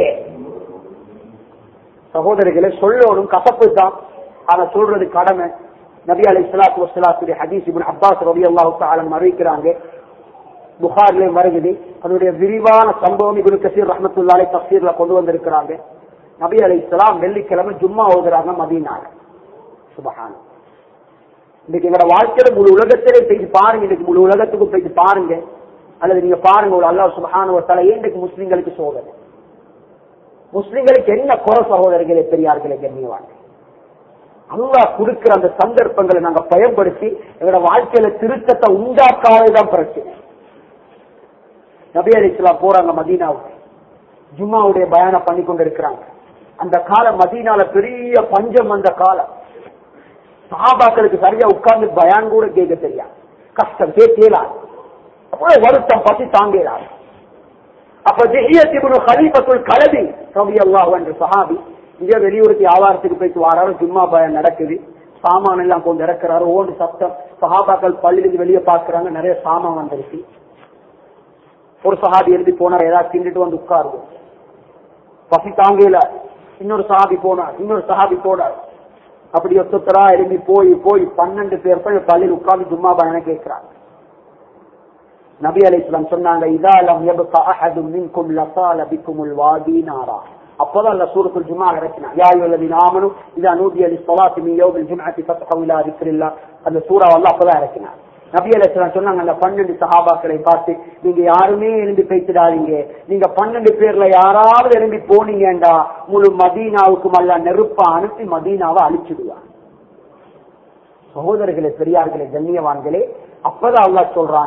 சகோதரர்களை, சொல்லணும் கசப்பு தான், ஆனா சொல்றது கடமை. நபி அலைஹிஸ்ஸலாத்து வஸ்ஸலாத்துடைய ஹதீஸ் இப்னு அப்பாஸ் ரலியல்லாஹு தஆலா அறிவிக்கிறாங்க, புகாரிலே வருகிறது. அதனுடைய விரிவான சம்பவம் இப்னு கஸீர் ரஹ்மத்துல்லாஹி அலைஹி தஃசீர்ல கொண்டு வந்திருக்கிறாங்க. நபி அலைஹிஸ்ஸலாம் வெள்ளிக்கிழமை ஜும்மா ஓதுறாங்க மதீனால. சுப்ஹானல்லாஹ், இன்னைக்கு எங்களோட வாழ்க்கையில முழு உலகத்திலே போய் பாருங்க, இன்னைக்கு முழு உலகத்துக்கும் போய் பாருங்க, அல்லது நீங்க பாருங்க, அல்லாஹ் சுப்ஹானஹு வ தஆலா இன்னைக்கு முஸ்லிம்களுக்கு சோதனை. முஸ்லிம்களுக்கு என்ன குறை சகோதரர்களே, பெரியார்களே, கண்ணியவான்களே? அல்லாஹ் கொடுக்கிற அந்த சந்தர்ப்பங்களை நாங்க பயன்படுத்தி எங்களோட வாழ்க்கையில திருத்தத்தை உண்டாக்காததான் பிரச்சனை. நபி அலைஹிஸ்ஸலாம் போறாங்க மதீனாவுக்கு, ஜும்மாவுடைய பயானம் பண்ணி கொண்டிருக்கிறாங்க. அந்த காலம் மதீனால பெரிய பஞ்சம் வந்த காலம். சஹாபாக்களுக்கு சரியா உட்கார்ந்து பயான் கூட கேட்க தெரியாது, கஷ்டம் கேட்கலாம், அவ்வளவு வருத்தம், பசி தாங்கலாம். அப்ப ஜிஹியத் இப்னு கலீஃபத்துல் கலபி ரலியல்லாஹு அன்ஹு சஹாபி இங்க வெளியூருக்கு வியாபாரத்துக்கு போயிட்டு வராரு. ஜும்மா பயான் நடக்குது, சாமான் எல்லாம் கொண்டு இறக்குறாரு, ஓண்டு சத்தம். சஹாபாக்கள் பள்ளியிலிருந்து வெளியே பாக்குறாங்க, நிறைய சாமான் வந்துருச்சு. ஒரு சஹாபி எழுதி போனார், ஏதாவது தின்னுட்டு வந்து உட்காருது, பசி தாங்கல. இன்னொரு சஹாபி போனார், இன்னொரு சஹாபி போனார். அப்படி ஒத்தரா எழுதி போய் 12 பேர் பள்ளியில் உட்கார்ந்து ஜும்மா பயானை கேட்கிறாங்க. நபி அலைஹிஸ்ஸலாம் சொன்னாங்க, இதா லம் யப்கா அஹதும் மின்கும் லஸால பிக்குமுல் வாதி நாரா. அப்பதான் அந்த சூரத்துல் ஜும்ஆ இறக்கினார். யா அய்யுஹல்லதீன ஆமனூ இதா நூதிய லிஸ்ஸலாத்தி மின் யௌமில் ஜும்ஆத்தி ஃபஸ்ஹு இலா திக்ரில்லாஹ். அந்த சூரா அல்லாஹ் அப்பதான் இறக்கினார். நபி அலைஹிஸ்ஸலாம் சொன்னாங்க, அந்த 12 சஹாபாக்களை பார்த்து, நீங்க யாருமே எழுந்து பேசிடாதீங்க, நீங்க 12 பேர்ல யாராவது எழும்பி போனீங்கடா முழு மதீனாவுக்கும் அல்லாஹ் நெருப்ப அனுப்பி மதீனாவை அழிச்சிடுவான். சகோதரர்களே, பெரியார்களே, கண்ணியவான்களே, அப்பதான் அல்லாஹ் சொல்றான்,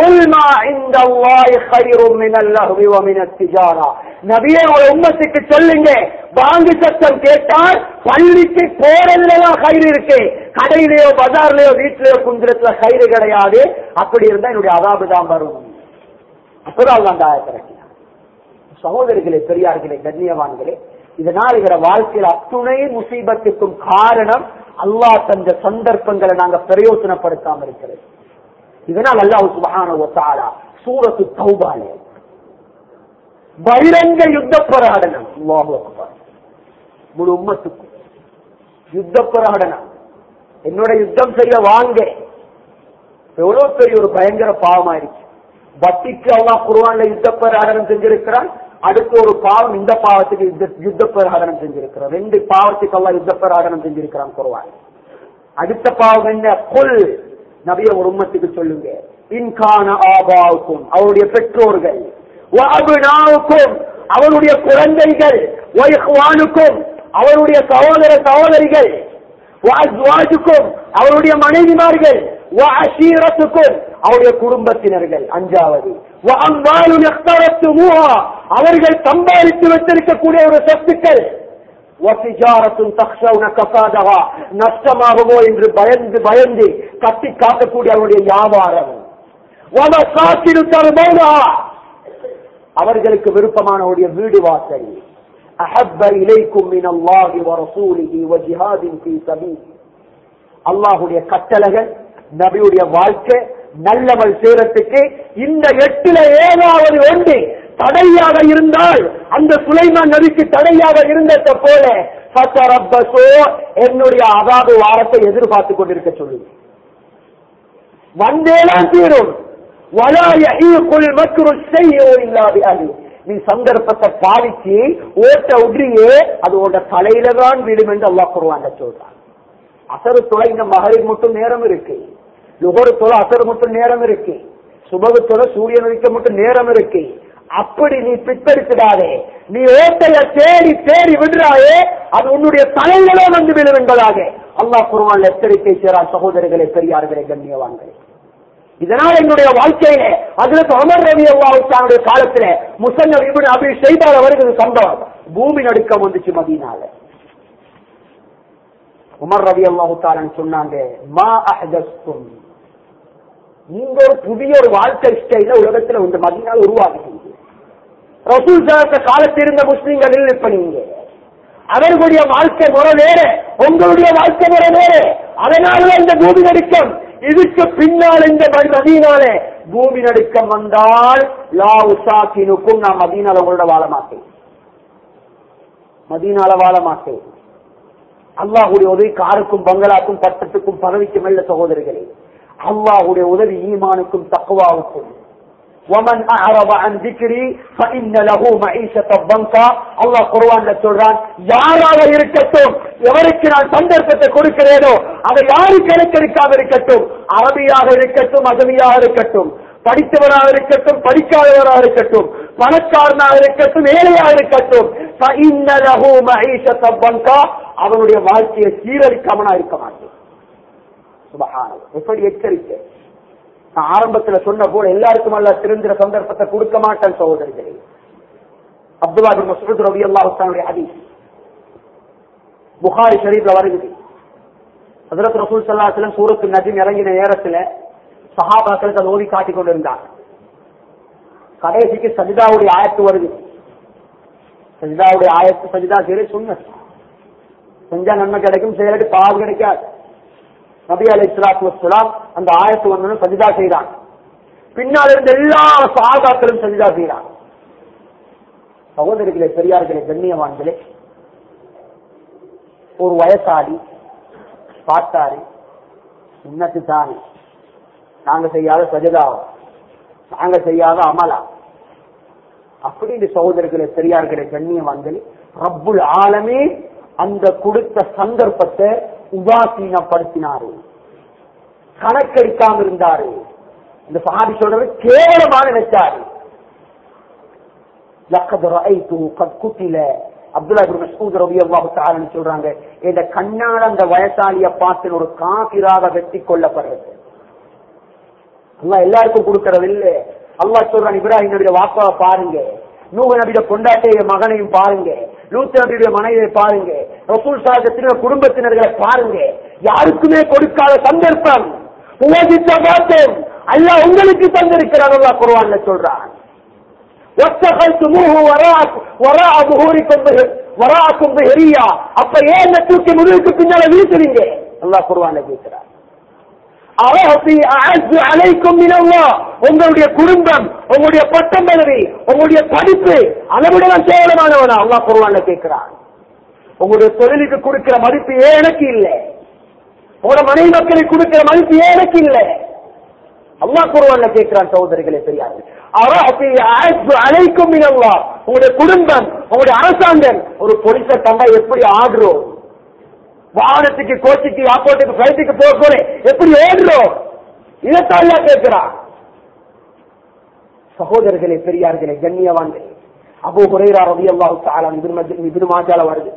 நபியே உம்மத்துக்கு சொல்லுங்க, வாங்கு சத்தம் கேட்டால் பள்ளிக்கு போறதுலதான் கயிறு இருக்கு, கடையிலேயோ பஜார்லயோ வீட்டிலேயோ குந்திரத்துல கயிறு கிடையாது. அப்படி இருந்தா என்னுடைய அதாபு தான் வரும். அப்பதான் அந்த ஆயத்தை இறக்கினார். சகோதரிகளே, பெரியார்களே, கண்ணியவான்களே, இதனால் எங்க வாழ்க்கையில் அத்துணை முசீபத்துக்கும் காரணம் அல்லாஹ் தந்த சந்தர்ப்பங்களை நாங்க பிரயோஜனப்படுத்தாம இருக்கிறது. இதனால் அல்லாஹ் சுப்ஹானஹு வ தஆலா சூரத்து தௌபால பகிரங்க யுத்த பிரகடனம், அல்லாஹு அக்பர், முழு உம்மத்துக்கும் யுத்த பிரகடனம், என்னோட யுத்தம் செய்ய வாங்க. எவ்வளவு பெரிய ஒரு பயங்கர பாவமாயிருச்சு. பக்திக்கு அல்லாஹ் குர்ஆன்ல யுத்த பிரகடனம் செஞ்சிருக்கிறான். அடுத்த ஒரு பாவம் இந்த பாவத்துக்கு யுத்த பிரகடனம் செஞ்சிருக்கிறான். ரெண்டு பாவத்துக்கு அல்லாஹ் யுத்த பிரகடனம் செஞ்சிருக்கிறான் குர்ஆன். அடுத்த பாவம் என்ன? குல், நபியே ஒரு உம்மத்துக்கு சொல்லுங்க, இன்கான ஆபாவுக்கும், அவருடைய பெற்றோர்கள், வஅப்னாவுக்கும், அவருடைய குழந்தைகள், வஇஹ்வானுக்கும், அவருடைய சகோதர சகோதரிகள், வஅஸ்வாஜுக்கும், அவருடைய மனைவிமார்கள், வஅஷீரத்துக்கும், அவருடைய குடும்பத்தினர்கள். அஞ்சாவது, வஅம்வாலுன் இக்தரத்துமுஹா, அவர்கள் சம்பாதித்து வைத்திருக்கக்கூடிய ஒரு சொத்துக்கள், வஸிஜாரத்துன் தக்ஷவுன கஸாதஹா, நஷ்டமாகுமோ என்று பயந்து பயந்து கட்டி காக்கக்கூடிய அவருடைய வியாபாரம், வமசாகினு தர்மௌனஹா, அவர்களுக்கு விருப்பமான அவருடைய வீடு வாசல், அஹப்ப இலைக்கும் மினல்லாஹி வ ரசூலிஹி வ ஜிஹாதின் ஃபீ சபீல், அல்லாஹ்வுடைய கட்டளைகள், நபியுடைய வாழ்க்கை, நல்லவள் சேரத்துக்கு இந்த 8ல ஏதாவது ஒன்று தடையாக இருந்தால், அந்த சுலைமான் நபிக்கு தடையாக இருந்ததை போல ஃபதரப்பஸு, என்னுடைய அதாவது வாரத்தை எதிர்பார்த்துக் கொண்டிருக்க சொல்லுங்க. வந்தேதான் தீரும். வலா யஹீகுல் மக்ரு ஸய்யிஉ இல்லா பிஅஹ்லி, நீ சந்தர்ப்பத்தை பாவிச்சு ஓட்ட உட்ரியே அது உட தலையில தான் விடும் என்று அல்லாஹ் குர்ஆன்ல சொல்றான். அசரு தொலை இந்த மகரிப் மட்டும் நேரம் இருக்கு, லுஹர் தொலை அசர் மட்டும் நேரம் இருக்கு, சுபஹ் தொலை சூரியன் உதிக்க மட்டும் நேரம் இருக்கு. அப்படி நீ பித்தரிச்சிடாதே, நீ ஓட்டைய தேடி தேடி விடுறாயே அது உன்னுடைய தலையில வந்து விடும் என்பதாக அல்லாஹ் குர்ஆன்ல எச்சரிக்கை செய்கிறார். சகோதரர்களே, பெரியார்களே, கண்ணியவான்களே, இதனால் என்னுடைய வாழ்க்கையில ஹஜ்ரத் உமர் ரலியல்லாஹு தஆலா காலத்துல முஸன்னஃப் இப்னு அபீ ஷைபால வருகிறது சம்பவம். பூமி நடுக்கம் வந்துச்சு மதீனால. உமர் ரலியல்லாஹு தஆலா சொன்னாங்க, மா அஹ்தஸ்தும், நீங்க ஒரு புதிய ஒரு வாழ்க்கை ஸ்டைல உலகத்துல இந்த மதீனால உருவாக்கிட்டீங்க. ரசூல் ஸல்லல்லாஹு அலைஹி காலத்தில் இருந்த முஸ்லிம்கள் இப்ப நீங்க அவர்களுடைய வாழ்க்கை முறை வேற, உங்களுடைய வாழ்க்கை முறை வேற. அதனாலதான் இந்த பூமி நடுக்கம். இதுக்கு பின்னால் இந்த மதீனால பூமி நடுக்கம் வந்தால் லா உசாக்கினுக்கும், நான் மதீனால உங்களோட வாழ மாட்டேன், மதீனால வாழ மாட்டேன். அல்லாஹ்வுடைய உதவி காருக்கும் பங்களாக்கும் பட்டத்துக்கும் பதவிக்கும் அல்ல சகோதரர்களே, அல்லாஹ்வுடைய உதவி ஈமானுக்கும் தக்வாவுக்கும். ومن اعرض عن ذكري فان له معيشه ضنكا, அல்லாஹ் குர்ஆன்ல சொல்றான், யாராக இருக்கட்டும், எவருக்கு நான் சந்தர்ப்பத்தை கொடுக்கிறேனோ அதை யாருக்கு கிடைக்காம இருக்கட்டும், அரபியாக இருக்கட்டும், அஜமியாக இருக்கட்டும், படித்தவராக இருக்கட்டும், படிக்காதவராக இருக்கட்டும், பணக்காரனாக இருக்கட்டும், ஏழையாக இருக்கட்டும், فان له معيشه ضنكا, அவனுடைய வாழ்க்கையை சீரழிக்காமனா இருக்க மாட்டேன். சுப்ஹானல்லாஹ், எப்படி எச்சரிக்கை. நான் ஆரம்பத்துல சொன்ன போல எல்லாருக்கும் அல்ல திருந்திர சந்தர்ப்பத்தை கொடுக்க மாட்டேன் சகோதரிகளே. அப்துல்லாஹ் பின் மஸ்ஊத் ரலியல்லாஹு தஆலா ஹதீஸ் புகாரி ஷரீஃப்ல வருகிறது. ஹஜ்ரத் ரசூல் ஸல்லல்லாஹு அலைஹி வஸல்லம் சூரத்துன் நஜ்ம் இறங்கின நேரத்துல சஹாபாக்களுக்கு அதை ஓதி காட்டிக் கொண்டிருந்தார். கடைசிக்கு சஜிதாவுடைய ஆயத்து வருது. சஜிதாவுடைய ஆயத்து, சஜிதா செய்ய சுன்னத், செஞ்சா நன்மை கிடைக்கும், செய்யறது பாவம் கிடைக்காது. நபி அலைஹிஸ்ஸலாத்து வஸ்ஸலாம் அந்த ஆயத்து வந்து சஜிதா செய்றான். பின்னால் இருந்த எல்லா சஹாபாக்களும் சஜிதா செய்றான். சகோதரிகளே, பெரியார்களே, கண்ணியவான்களே, ஒரு வயசாளி பார்த்தாரு, உன்னத்து தானே நாங்க செய்யாத சஜிதாவா, நாங்க செய்யாத அமலா அப்படின்னு சகோதரர்களே, பெரியார்களே, கண்ணியவான்களே, ரப்புல் ஆலமீன் அந்த கொடுத்த சந்தர்ப்பத்தை உதாசீனப்படுத்தினாரு, கணக்கெடுக்காம இருந்தாரு. இந்த சஹாபி சொல்றது கேவலமாக நினைச்சாரு. அப்துல்லாஹ் இப்னு மஸ்ஊத் ரலியல்லாஹு தஆலா சொல்றாங்க, இந்த கண்ணால அந்த வயசாலிய பார்த்து ஒரு காபிராக வெட்டி கொல்லப்படுறது அல்லாஹ் எல்லாருக்கும் கொடுக்கறது இல்ல. அல்லாஹ் சொல்றான், இப்ராஹிம் நபியோட வாப்பாவை பாருங்க, நூஹ் நபியோட பொண்டாட்டிய மகனையும் பாருங்க, லூத் நபியுடைய மனைவியை பாருங்க, ரசூல் ஸல்லல்லாஹு குடும்பத்தினர்களை பாருங்க. யாருக்குமே கொடுக்காத சந்தர்ப்பம் அல்லாஹ் உங்களுக்கு தந்திருக்கிறார். அல்லாஹ் குர்ஆன்ல சொல்றான், அப்ப ஏன் தூக்கி முதுகுக்கு பின்னால வீசுறீங்க? அல்லாஹ் குர்ஆன்ல கேட்கிறார். உங்களுடைய குடும்பம், உங்களுடைய பட்டம் பதவி, உங்களுடைய படிப்பு அளவிடலாம் கேவலமானவனா? அல்லாஹ் குர்ஆன்ல கேட்கிறான். உங்களுடைய தொழிலுக்கு கொடுக்கிற மதிப்பு ஏன் எனக்கு இல்லை? உங்களோட மனைவி மக்களுக்கு கொடுக்கிற மதிப்பு ஏன் எனக்கு இல்லை? அல்லாஹ் குர்ஆன்ல கேட்கிறான். சகோதரிகளே பெரியார்கள், அலைக்கும் மினல்லாஹ், உங்களுடைய குடும்பம், உங்களுடைய அரசாங்கம் ஒரு பொலிச கண்டா எப்படி ஆடுறோம்? வாகனத்துக்கு, கோச்சிக்கு, ஆப்போட்டுக்கு, பிளைட்டுக்கு போக எப்படி ஓடுறோம்? இதைத்தான் அல்லாஹ் கேட்கிறான். சகோதரர்களே பெரியார்களே கண்ணியவான்களே, அபூ ஹுரைரா ரலியல்லாஹு தஆலா இப்னு மாஜால வருது.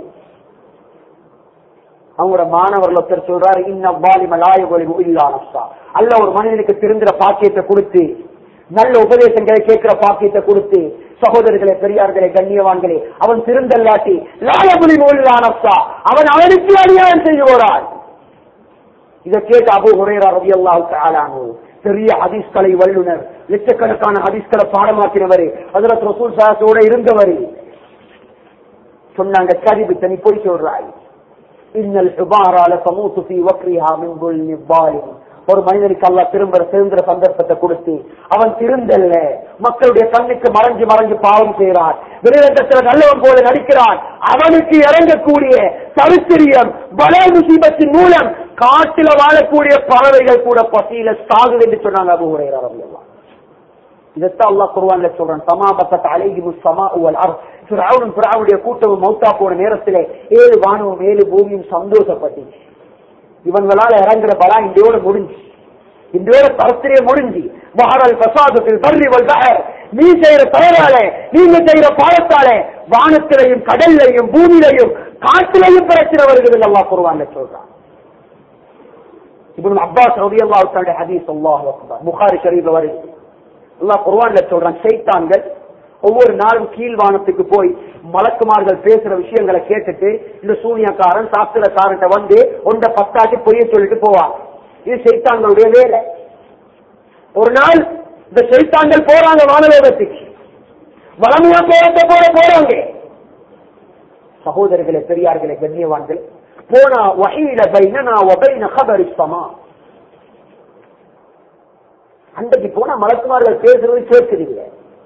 அவங்களோட மாணவர்கள் ஒருத்தர் சொல்றாரு, இன்ன வாலிம லா யுலிமு இல்லா நஃப்ஸா. அல்லாஹ் ஒரு மனிதனுக்கு திருந்துற பாக்கியத்தை கொடுத்து, நல்ல உபதேசங்களை கேட்கிற பாக்கியத்தை கொடுத்து, சகோதரர்களே பெரியார்களே கண்ணியவான்களே, அவன் திருந்தல்லாட்டி லா யுலிமு இல்லா நஃப்ஸா, அவன் அவனுக்கு அநியாயம் செய்து போறான். இதை கேட்டு அபூ ஹுரைரா ரலியல்லாஹு தஆலா அன்ஹு, பெரிய ஹதீஸ்களை வல்லுனர், லட்சக்கணக்கான ஹதீஸ்களை பாடமாக்கினவர், ஹஜ்ரத் ரசூல் ஸல்லல்லாஹு அலைஹி வஸல்லம் இருந்தவர், சொன்னாங்க, கரிபு தனி போய் சொல்றாய். இன்னல் ஹுபாரா லதமூது ஃபீ வக்ரிஹா மின் துல்மி ஸாலிம். ஒரு மனிதனுக்கு அல்லாஹ் திருந்துற சந்தர்ப்பத்தை கொடுத்து அவன் திருந்தல்ல, மக்களுடைய கண்ணுக்கு மறைஞ்சு மறைஞ்சு பாவம் செய்கிறான், வெளிரங்கத்தில் நல்லவன் போல நடிக்கிறான், அவனுக்கு இறங்கக்கூடிய சரித்திரியம் பல முசீபத்தின் மூலம் காட்டில வாழக்கூடிய பறவைகள் கூட பசியில சாகுது என்று சொன்னாங்க அபூ ஹுரைரா ரலியல்லாஹு. இதைத்தான் அல்லாஹ் குர்ஆன்ல சொல்றான், தமாபத்தத் அலைஹிமுஸ் ஸமாஉ வல் அர்த். ஃபிரௌனுடைய கூட்டமும் மௌத்தா போன நேரத்திலே 7 வானமும் 7 பூமியும் சந்தோஷப்பட்டு, இவங்களால இறங்குற பலா இன்றோட முடிஞ்சு, இன்றோட தரத்திலே முடிஞ்சு. வஹரல் ஃபஸாது ஃபில் பர்ரி வல் பஹர். நீ செய்யற தவறால, நீங்க செய்யற பாவத்தாலே வானத்திலையும் கடல்லையும் பூமியிலையும் காட்டிலையும் பிரச்சனை வருகிறது அல்லாஹ் குர்ஆன்ல சொல்றான். இப்னு அப்பாஸ் ரலியல்லாஹு தஆலா ஹதீஸ், அல்லாஹு அக்பர், புகாரி ஷரீஃப்ல வருது. அல்லாஹ் குர்ஆன்ல சொல்றான், ஷைத்தான்கள் ஒவ்வொரு நாளும் கீழ்வானத்துக்கு போய் மலக்குமார்கள் பேசுற விஷயங்களை கேட்டுட்டு, இந்த சூனியக்காரன் சாஸ்திரக்காரன் வந்து ஒன்றை பத்தாட்டி பொய்ய சொல்லிட்டு போவார். இது ஷைத்தான்களுடைய வேலை. ஒரு நாள் இந்த ஷைத்தான்கள் போறாங்க வானலோகத்துக்கு, வளமையா போறாங்க. சகோதரர்களே பெரியார்களே கண்ணியவான்கள், போனா வஹீல பைனனா வ பைன கபரி ஸமா. அன்றைக்கு போனா மலக்குமார்கள் பேசுறது கேட்குறீங்க.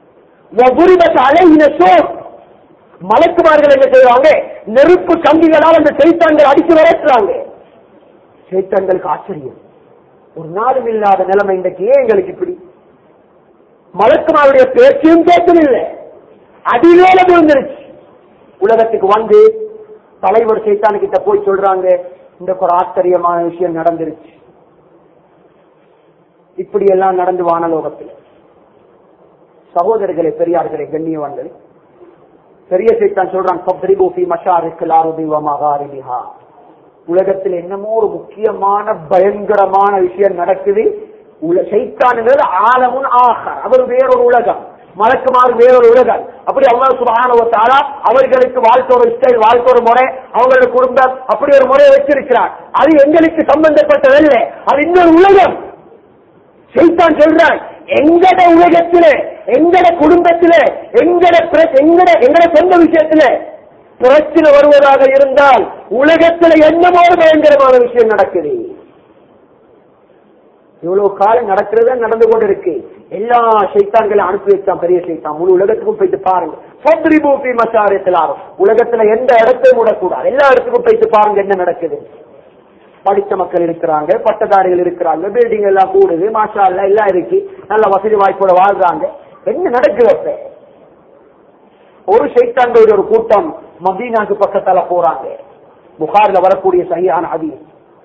மலக்குமார்கள் என்ன செய்வாங்க? நெருப்பு கம்பிகளால் அந்த சைத்தான்கள் அடித்து விரட்டுறாங்க. சைத்தான்களுக்கு ஆச்சரியம், ஒரு நாளும் இல்லாத நிலைமை இன்றைக்கு ஏன் எங்களுக்கு இப்படி? மலக்குமாருடைய பேச்சையும் கேட்கவில்லை, அடிவேல விழுந்துருச்சு. உலகத்துக்கு வந்து தலைவர் சைத்தானுக்கிட்ட போய் சொல்றாங்க, இந்த ஒரு ஆச்சரியமான விஷயம் நடந்துருச்சு, இப்படி எல்லாம் நடந்து வானலோகத்தில். சகோதரர்களே பெரியார்களே கண்ணியவான்கள், பெரிய சைத்தான் சொல்றான், உலகத்தில் என்னமோ ஒரு முக்கியமான பயங்கரமான விஷயம் நடக்குது. சைத்தான்ங்கிறது ஆலமுன் ஆகர், அவர் வேறொரு உலகம், மலக்குமாறு வேறொரு உலகம். அப்படி அல்லாஹ் சுப்ஹானஹு வ தஆலா அவர்களுக்கு வாழ்க்கை ஸ்டைல், வாழ்க்கை முறை, அவங்களுடைய குடும்பம் அப்படி ஒரு முறையை வச்சிருக்கிறார். அது எங்களுக்கு சம்பந்தப்பட்டதல்ல, அது இன்னொரு உலகம். சைத்தான் சொல்றான், எங்கட உலகத்தில, எங்கட குடும்பத்தில, எங்கட சொந்த விஷயத்தில பிரச்சனை வருவதாக இருந்தால் உலகத்தில் என்னமோ பயங்கரமான விஷயம் நடக்குது. இவ்வளவு காலம் நடக்கிறது நடந்து கொண்டிருக்கு. எல்லா சைத்தான்களையும் அனுப்பி வச்சான் பெரிய சைத்தான். முழு உலகத்துக்கும் போயிட்டு பாருங்க, உலகத்துல எந்த இடத்தையும் விடக்கூடாது, எல்லா இடத்துக்கும் போயிட்டு பாருங்க என்ன நடக்குது. படித்த மக்கள் இருக்கிறாங்க, பட்டதாரிகள் இருக்கிறாங்க, பில்டிங் எல்லாம் கூடுது, மாஷா அல்லாஹ் எல்லாம் இருக்கு, நல்ல வசதி வாய்ப்போட வாழ்றாங்க. என்ன நடக்குது? அப்ப ஒரு சைத்தான்களுடைய ஒரு கூட்டம் மதீனாக்கு பக்கத்தால போறாங்க. புகாரில வரக்கூடிய சஹீஹான ஹதீஸ்.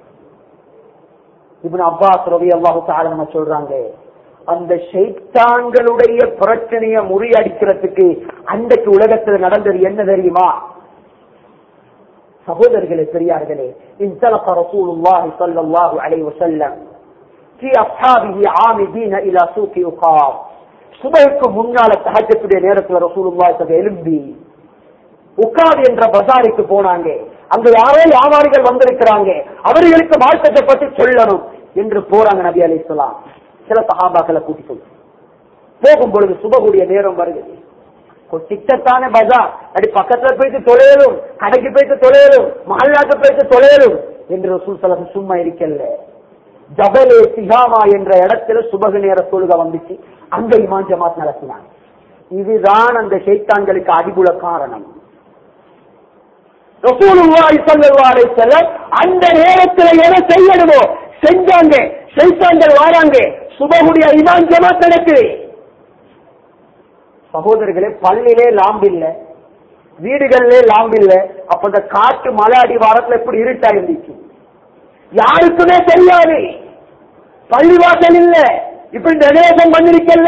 இப்னு அப்பாஸ் ரலியல்லாஹு தஆலா அன்ஹு சொல்றாங்க, அந்த சைத்தான்களுடைய பிரச்சனையை முறியடிக்கிறதுக்கு அன்றைக்கு உலகத்தில் நடந்தது என்ன தெரியுமா? சகோதரர்களே பெரியார்களே, انطلق رسول الله صلى الله عليه وسلم في اصحابه عامدين الى سوق عقاب. சுபஹுக்கு முன்னால தஹஜ்ஜுடைய நேரத்துல ரசூலுல்லாஹி ஸல்லல்லாஹு எழும்பி உகாப் என்ற பஜாருக்கு போனாங்க. அங்க யாரோ வியாபாரிகள் வந்திருக்கிறாங்க, அவர்களுக்கு மார்க்கத்தை பற்றி சொல்லணும் என்று போறாங்க நபி அலைஹிஸ்ஸலாம். சில சஹாபாக்களை கூட்டிட்டு போகும் பொழுது சுபஹுடைய நேரம் வருகிறது. திட்டத்தான பஜார் அப்படி பக்கத்துல போயிட்டு தொலையலும், கடைக்கு போயிட்டு தொலையலும், மஹல்லாக்கு போயிட்டு தொலையலும் என்று ரசூல் ஸல்லல்லாஹு சும்மா இருக்கல. ஜபலே திஹாமா என்ற இடத்துல சுபஹ் நேர தொழுகை வந்துச்சு. அங்க இமாம் ஜமாத் நடத்தினாங்க. இதுதான் அந்த ஷைத்தான்களுக்கு அடிபுல காரணம். ரசூலுல்லாஹி ஸல்லல்லாஹு அலைஹி வஸல்லம் அந்த நேரத்துல எதை செய்யணுமோ செஞ்சாங்க. ஷைத்தான்கள் வராங்க. சுபஹுடைய இமாம் ஜமாத் நடக்குது. சகோதரர்களே, பள்ளியிலே லாம்பு இல்ல, வீடுகளிலே லாம்பு இல்ல. அப்ப இந்த காற்று மழை அடி வாரத்துல எப்படி இருட்டா இருந்துச்சு யாருக்குமே தெரியாது. பள்ளிவாசல் இல்ல, இப்படி ரெனோவேஷன் பண்ணிருக்கல.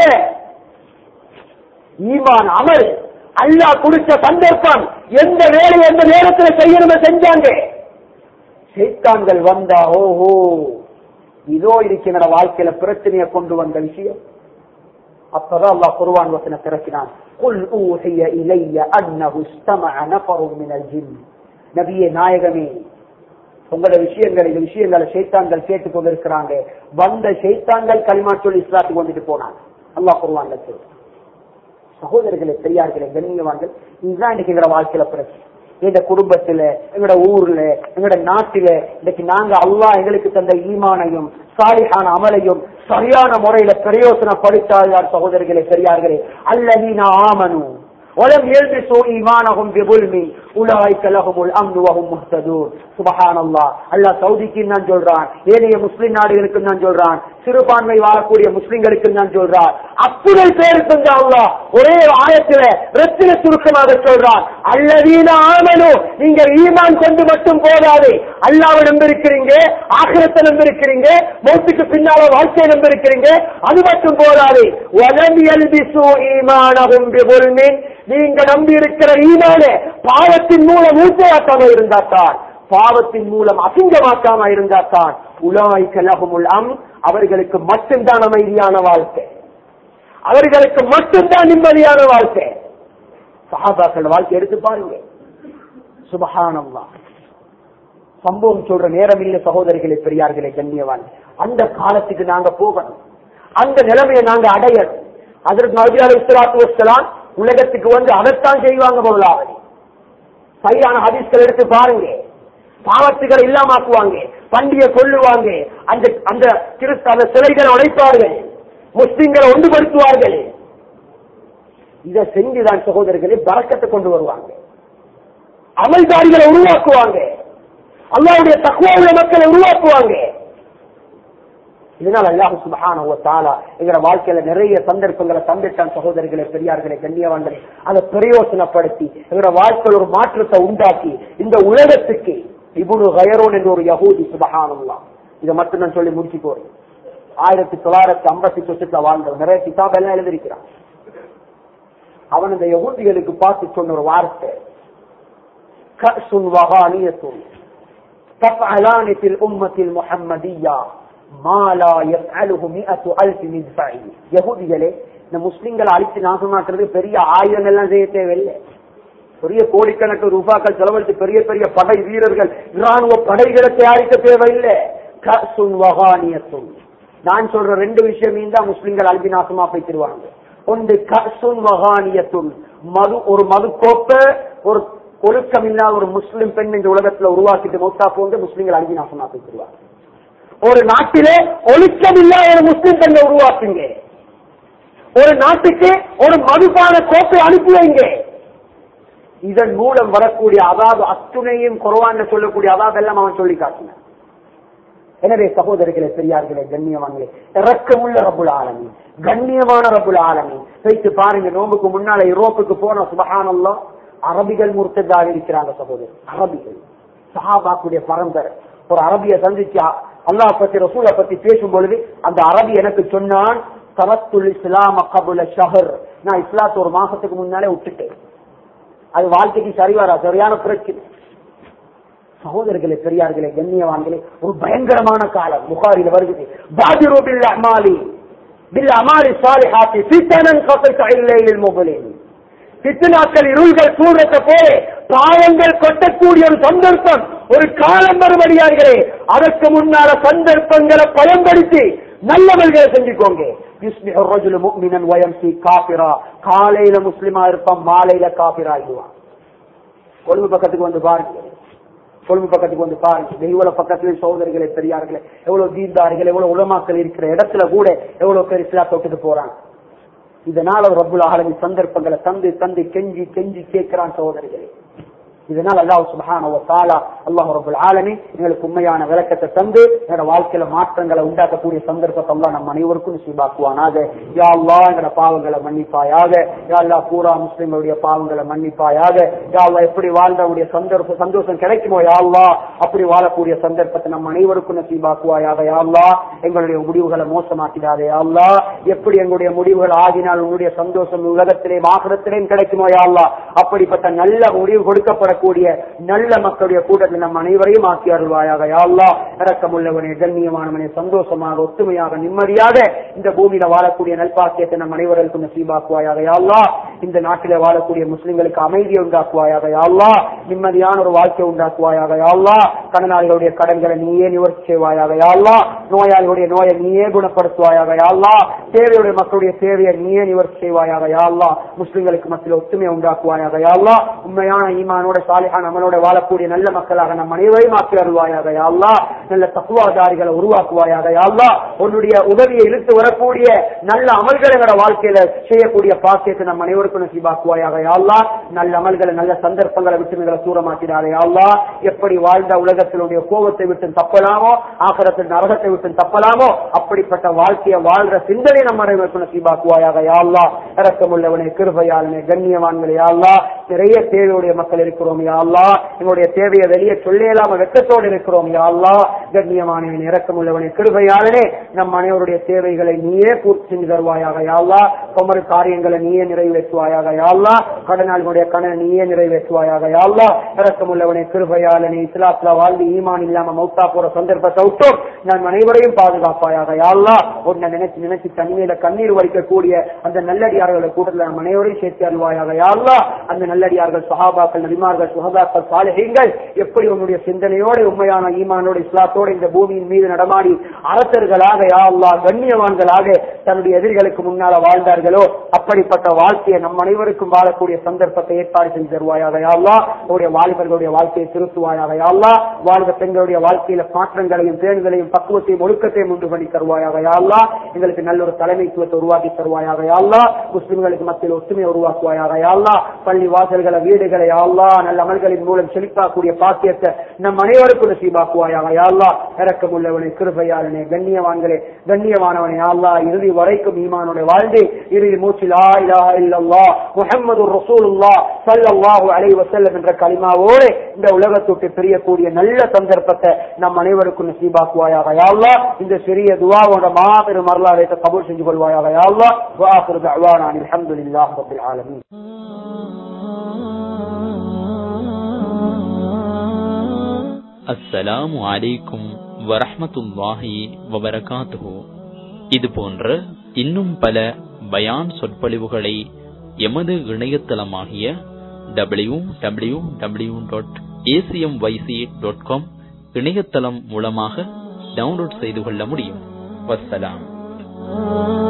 ஈமான் அமல் அல்லாஹ் கொடுத்த சந்தர்ப்பம், எந்த வேலை எந்த நேரத்தில் செய்யணுமே செஞ்சாங்க. ஷைத்தான்கள் வந்தா ஓஹோ இதோ இருக்கின்ற வாழ்க்கையில பிரச்சனையை கொண்டு வந்த விஷயம். அப்பதான் அல்லாஹ் குர்ஆன் வசனம் இறக்கினான். குல் ஊஹிய இலைய அன்னஹு இஸ்தமஅ நஃபரு மினல் ஜின். நபியே நாயகமே, உங்களோட விஷயங்களை ஷைத்தான்கள் கேட்டுக் கொண்டிருக்கிறாங்க. வந்த ஷைத்தான்கள் கலிமா சொல்லி இஸ்லாத்துக்கு வந்துட்டு போனாங்க. அல்லாஹ் குர்ஆன்ல சொல்றான். சகோதரர்களே, பெரியார்களே, கண்ணியவான்கள், இதுதான் இன்னைக்கு எங்களோட வாழ்க்கையில பிரச்சனை. எங்க குடும்பத்துல, எங்களோட ஊர்ல, எங்களோட நாட்டில இன்னைக்கு நாங்க அல்லாஹ் எங்களுக்கு தந்த ஈமானையும் சாலிஹான அமலையும் சரியான முறையில பிரயோசனப்படுத்தால் சகோதரர்களே, பெரியார்களே, அல்லதீன ஆமனு وَلَمْ يَلْبِسُوا إِيمَانَهُمْ بِظُلْمٍ أُولَئِكَ لَهُمُ الْأَمْنُ وَهُمْ مُهْتَدُونَ. சுப்ஹானல்லாஹ். அல்லாஹ் சவுதிக்கு நான் சொல்றான், ஏனைய முஸ்லிம் நாடுகளுக்கு நான் சொல்றான், சிறுபான்மை வாழக்கூடிய முஸ்லிம்களுக்கு நான் சொல்றான், அத்துணை பேருக்கு அல்லாஹ் ஒரே ஆயத்தில ரத்தின சுருக்கமாக சொல்றான், அல்லதீன ஆமனு, நீங்க ஈமான் கொண்டு மட்டும் போதாது, அல்லாஹ்வை நம்பியிருக்கிறீங்க, ஆகிரத்தை நம்பியிருக்கிறீங்க, மௌத்துக்கு பின்னால வாழ்க்கையை நம்பியிருக்கிறீங்க, அது மட்டும் போதாது. وَلَمْ يَلْبِسُوا إِيمَانَهُمْ بِظُلْمٍ, நீங்க நம்பி இருக்கிற ஈமானே பாவத்தின் மூலம் ஊசையாக்காம இருந்தாத்தான், பாவத்தின் மூலம் அசிங்கமாக்காம இருந்தாத்தான், உலாயிக லஹுமுல் அம்ன், அவர்களுக்கு மட்டும்தான் அமைதியான வாழ்க்கை, அவர்களுக்கு மட்டும்தான் நிம்மதியான வாழ்க்கை. சஹாபாக்கள் வாழ்க்கை எடுத்து பாருங்க. சுப்ஹானல்லாஹ். சம்பவம் சொல்ற நேரம் இல்லை சகோதரிகளே, பெரியார்களே, கண்ணியவான். அந்த காலத்துக்கு நாங்க போகணும், அந்த நிலைமையை நாங்க அடையணும். ஹஜ்ரத் நபி அலைஹிஸ்ஸலாத்து வஸ்ஸலாம் உலகத்துக்கு வந்து அதைத்தான் செய்வாங்க. முதலாவது சரியான ஹதீஸ்கள் எடுத்து பாருங்க. பாவத்துகளை இல்லாமக்குவாங்க, பண்டிகை கொள்ளுவாங்க, அந்த கிறிஸ்தவ சிலைகளை உடைப்பார்கள், முஸ்லிம்களை ஒன்றுபடுத்துவார்கள். இதை செஞ்சுதான் சகோதரர்களை பரக்கத்தை கொண்டு வருவாங்க, அமல்தாரிகளை உருவாக்குவாங்க, அல்லாஹ்வுடைய தக்வா உள்ள மக்களை உருவாக்குவாங்க. இதனால் அல்லாஹ் சுப்ஹானஹு வ தஆலா எங்க வாழ்க்கையில நிறைய சந்தர்ப்பங்களை தந்திட்டான். சகோதரர்களே, பெரியார்களே, கண்ணியவான்களே, அதை பிரயோசனப்படுத்தி எங்களோட வாழ்க்கையில் ஒரு மாற்றத்தை உண்டாக்கி இந்த உலகத்துக்கு இப்னு கயரோன் என்ற ஒரு யஹூதி, சுப்ஹானல்லாஹ், இதை மட்டும் நான் சொல்லி முடிச்சு போறேன். 1958 வாழ்ந்தவர், நிறைய கிதாப் எல்லாம் எழுதியிருக்கிறான். அவன் இந்த யஹூதிகளுக்கு பார்த்து சொன்ன ஒரு வார்த்தை, கஸுன் வகானியத்துன் தஃஅலானி ஃபில் உம்மத்தில் முஹம்மதிய்யா மாலா யஃஅலுஹு 100,000 மிஸ்ஃபஇ. யஹூதிகளே, இந்த முஸ்லிம்களை அழித்து நாசமாக்குறது பெரிய ஆயுதம் எல்லாம் செய்ய தேவையில்லை, பெரிய கோடிக்கணக்கு ரூபாக்கள் செலவழித்து பெரிய பெரிய படை வீரர்கள், இராணுவ படைகளை தயாரிக்க தேவையில்லை. கஸுன் வகானியத்துன், நான் சொல்ற ரெண்டு விஷயம் தான் முஸ்லிம்கள் அழித்து நாசமா போய்த்திருவாங்க. ஒன்று கஸுன் வகானியத்துன், மது, ஒரு மது கோப்பை, ஒரு ஒழுக்கம் இல்லாத ஒரு முஸ்லிம் பெண் இந்த உலகத்துல உருவாக்கிட்டு மௌத்தா போந்து முஸ்லிம்கள் அழித்து நாசமா போய்த்திருவாங்க. ஒரு நாட்டிலே ஒழுக்கம் இல்லாத ஒரு முஸ்லிம் பெண்ணை உருவாக்குங்க, ஒரு நாட்டுக்கு ஒரு மதுபான கோப்பை அனுப்பி வைங்க. இதன் மூலம் வரக்கூடிய அதாவது அத்துணையும் குர்ஆன்ல சொல்லக்கூடிய அதாவது எல்லாம் அவன் சொல்லி காட்டினான். எனவே சகோதரர்களே, பெரியார்களே, கண்ணியவான்களே, இரக்கமுள்ள ரப்புல் ஆலமீன், கண்ணியமான ரப்புல் ஆலமீன். வைத்து பாருங்க, நோம்புக்கு முன்னால யூரோப்புக்கு போன சுப்ஹானல்லாஹ், அரபிகள் முர்த்ததாக இருக்கிறாங்க. சகோதரர், அரபிகள் சஹாபாக்குடைய பரம்பரை. ஒரு அரபிய சந்திச்சா அல்லாஹ் பத்தி ரசூலை பத்தி பேசும் பொழுது அந்த அரபி எனக்கு சொன்னான், தரத்துல் இஸ்லாம கபுல ஷஹர், நான் இஸ்லாத்து ஒரு மாசத்துக்கு முன்னாலே விட்டுட்டேன். அது வாழ்க்கைக்கு சரிவாரா, சரியான பிரச்சனை. சகோதரர்களே, பெரியார்களே, கண்ணியவான்களே, ஒரு பயங்கரமான காலம். புகாரில வருகிறது, பாதிரு பில் அமாலி பில் அமாலி ஸாலிஹாத்தி ஃபித்னன் கஃபத இல்லைல் முபலின். ஃபித்னாக்கள், இருள்கள் சூழத்த போல பாவங்கள் கொட்டக்கூடிய ஒரு சந்தர்ப்பம், ஒரு காலம் வருவடியார்களே. அதற்கு முன்னால சந்தர்ப்பங்களை பயன்படுத்தி நல்லவர்களை செஞ்சுக்கோங்க, யுஸ்பிஹு الرجل مؤمنا ويمسي كافرا. காலையில முஸ்லிமா இருப்பான், மாலையில காபிரா ஆயிடுவான். கொழும்பு பக்கத்துக்கு வந்து பாருங்க, கொழும்பு பக்கத்துக்கு வந்து பாருங்க. இவ்வளவு பக்கத்துல சகோதரிகளே, பெரியார்களே, எவ்வளவு தீர்ந்தார்கள், எவ்வளவு உலமாக்கள் இருக்கிற இடத்துல கூட எவ்வளவு பேர் இஸ்லாம் தொட்டுட்டு போறாங்க. இதனால ரப்புல் ஆலமீன் சந்தர்ப்பங்களை தந்து தந்து கெஞ்சி கெஞ்சி கேட்கிறான் சகோதரிகளே. இதனால் அல்லாஹ் சுப்ஹானஹு வ தஆலா அல்லாஹ் ரப்புல் ஆலமீன் எங்களுக்கு உண்மையான விளக்கத்தை தந்து எங்களோட வாழ்க்கையில மாற்றங்களை உண்டாக்கக்கூடிய சந்தர்ப்பத்தை அல்லாஹ் நம்ம அனைவருக்கும் நசீபாக்குவானாக. யா அல்லாஹ் எங்களோட பாவங்களை மன்னிப்பாயாக. யா அல்லாஹ் பூரா முஸ்லிம்களுடைய பாவங்களை மன்னிப்பாயாக. யா அல்லாஹ் எப்படி வாழ்ந்தவுடைய சந்தோஷம் கிடைக்குமோ யா அல்லாஹ் அப்படி வாழக்கூடிய சந்தர்ப்பத்தை நம்ம அனைவருக்கும் நசீபாக்குவாயாக. யா அல்லாஹ் எங்களுடைய முடிவுகளை மோசமாக்கிடாதே. யா அல்லாஹ் எப்படி எங்களுடைய முடிவுகள் ஆகினால் உன்னுடைய சந்தோஷம் உலகத்திலே ஆகிரத்திலேயும் கிடைக்குமோ யா அல்லாஹ் அப்படிப்பட்ட நல்ல முடிவு கொடுக்கப்பட கூடிய நல்ல மக்களுடைய கூட்டத்தில் நம் அனைவரையும் ஆக்கி அருள்வாயாக. யா அல்லாஹ் இரக்கமுள்ளவனே, கண்ணியமானவனே, சந்தோஷமாக ஒத்துமையாக நிம்மதியாக இந்த பூமியில வாழக்கூடிய நல்பாக்கியத்தை நம் அனைவருக்கும் நசீபாக்குவாயாக. யா அல்லாஹ் இந்த நாட்டில வாழக்கூடிய முஸ்லிம்களுக்கு அமைதியை உண்டாக்குவாயாக. யா அல்லாஹ் நிம்மதியான ஒரு வாழ்க்கையை உண்டாக்குவாயாக. யா அல்லாஹ் கடனாளிகளுடைய கடன்களை நீயே நிவர்த்தி செய்வாயாக. யா அல்லாஹ் நோயாளிகளுடைய நோயை நீயே குணப்படுத்துவாயாக. யா அல்லாஹ் தேவையுடைய மக்களுடைய தேவையை நீயே நிவர்த்தி செய்வாயாக. யா அல்லாஹ் முஸ்லிம்களுக்கு மத்தியில் ஒத்துமையை உண்டாக்குவாயாக. யா அல்லாஹ் உண்மையான ஈமானோட சாலிஹான அமலோட வாழக்கூடிய நல்ல மக்களாக நம் அனைவரையும் ஆக்கி அருள்வாயாக. யா அல்லாஹ் நல்ல தக்வாதாரிகளை உருவாக்குவாயாக. யா அல்லாஹ் உன்னுடைய உதவியை இழுத்து வரக்கூடிய நல்ல அமல்களை வாழ்க்கையில செய்யக்கூடிய பாக்கியத்தை நம் அனைவருக்கும் நசீபாக்குவாயாக. யா அல்லாஹ் நல்ல அமல்களை நல்ல சந்தர்ப்பங்களை விட்டு எங்களை தூரமாக்கிறாரே. யா அல்லாஹ் எப்படி வாழ்ந்த உலகத்தினுடைய கோபத்தை விட்டு தப்பலாமோ, ஆகிரத்தில் நரகத்தை விட்டு தப்பலாமோ அப்படிப்பட்ட வாழ்க்கையை வாழ்ற சிந்தனை நம் அனைவருக்கும் நசீபாக்குவாயாக. யா அல்லாஹ் இரக்கமுள்ளவனே, கிருபையாளனே, கண்ணியவான்களே, யா அல்லாஹ் நிறைய தேவையுடைய மக்கள் இருக்கிறோம். யா அல்லாஹ் எங்களுடைய தேவையை வெளியே சொல்லேலாம வெட்கத்தோடு இருக்கிறோம். யா அல்லாஹ் கண்ணியமானவனே, இரக்கமுள்ளவனே, கிருபையாளனே, நம் அனைவருடைய தேவைகளை நீயே பூர்த்தி செஞ்சு தருவாயாக. யா அல்லாஹ் கொமரு காரியங்களை நீயே நிறைவேற்றுவாயாக. யா அல்லாஹ் கடனாளிகளுடைய கணனை நீயே நிறைவேற்றுவாயாக. யா அல்லாஹ் இரக்கமுள்ளவனே, கிருபையாளனே, இஸ்லாத்துல வாழ்ந்து ஈமான் இல்லாம மௌத்தா போற சந்தர்ப்பத்தை விட்டோம் நம் அனைவரையும் பாதுகாப்பாயாக. யா அல்லாஹ் உன்னை நினைச்சு நினைச்சு தனிமையில கண்ணீர் வலிக்கக்கூடிய அந்த நல்லடியார்களுடைய கூட்டத்தில் நம் அனைவரையும் சேர்த்து அருள்வாயாக. யா அல்லாஹ் அந்த நல்லடியார்கள் சஹாபாக்கள், நபிமார்கள், சுஹதாக்கள், சாலிஹீன்கள் எப்படி உன்னுடைய சிந்தனையோடு உண்மையான ஈமானோடு இஸ்லாத்தோடு இந்த பூமியின் மீது நடமாடி அரசர்களாக யா அல்லாஹ் கண்ணியவான்களாக தன்னுடைய எதிரிகளுக்கு முன்னால வாழ்ந்தார்களோ அப்படிப்பட்ட வாழ்க்கையை நம் அனைவருக்கும் வாழக்கூடிய சந்தர்ப்பத்தை ஏற்பாடு செஞ்சு தருவாயாக. யா அல்லாஹ் உங்களுடைய வாலிபர்களுடைய வாழ்க்கையை திருத்துவாயாக. யா அல்லாஹ் வாழ்ந்த பெண்களுடைய வாழ்க்கையில மாற்றங்களையும் தேர்தலையும் பக்குவத்தையும் ஒழுக்கத்தையும் உண்டு பண்ணி தருவாயாக. யா அல்லாஹ் எங்களுக்கு நல்ல ஒரு தலைமைத்துவத்தை உருவாக்கி தருவாயாக. யா அல்லாஹ் முஸ்லிம்களுக்கு மத்தியில் ஒற்றுமையை உருவாக்குவாயாக. யா அல்லாஹ் பள்ளி வாசல்களை, வீடுகளை யா அல்லாஹ் நல்ல அமல்களின் மூலம் செழிப்பாக்கூடிய பாக்கியத்தை நம் அனைவருக்கும் நசீபாக்குவாயாக. யா அல்லாஹ் இரக்கமுள்ளவனே, கிருபையாளனே, கண்ணியவான்களே, கண்ணியமானவனே, யா அல்லாஹ் இறுதி வரைக்கும் ஈமானோட வாழ்ந்து இறுதி மூச்சில் லா இலாஹா இல்லல்லாஹ் முஹம்மதுர் ரசூலுல்லாஹ் ஸல்லல்லாஹு அலைஹி வஸல்லம் என்ற கலிமாவோடு இந்த உலகத்துக்கு பிரியக்கூடிய நல்ல சந்தர்ப்பத்தை நம் அனைவருக்கும் நசீபாக்குவாயாக. யா அல்லாஹ் இந்த சிறிய துஆவோட மாபெரும் அருளாலயத்தை கபூல் செஞ்சு கொள்வாயாக. யா அல்லாஹ் வ ஆகிரு தஅவானா அல்ஹம்துலில்லாஹி ரப்பில் ஆலமீன்.
அஸ்ஸலாமு அலைக்கும் வரஹ்மத்துல்லாஹி வபரகாத்துஹு. இது போன்ற இன்னும் பல பயான் சொற்பொழிவுகளை எமது இணையதளமாகிய www.acmyc.com இணையதளம் மூலமாக டவுன்லோட் செய்து கொள்ள முடியும். வஸ்ஸலாம்.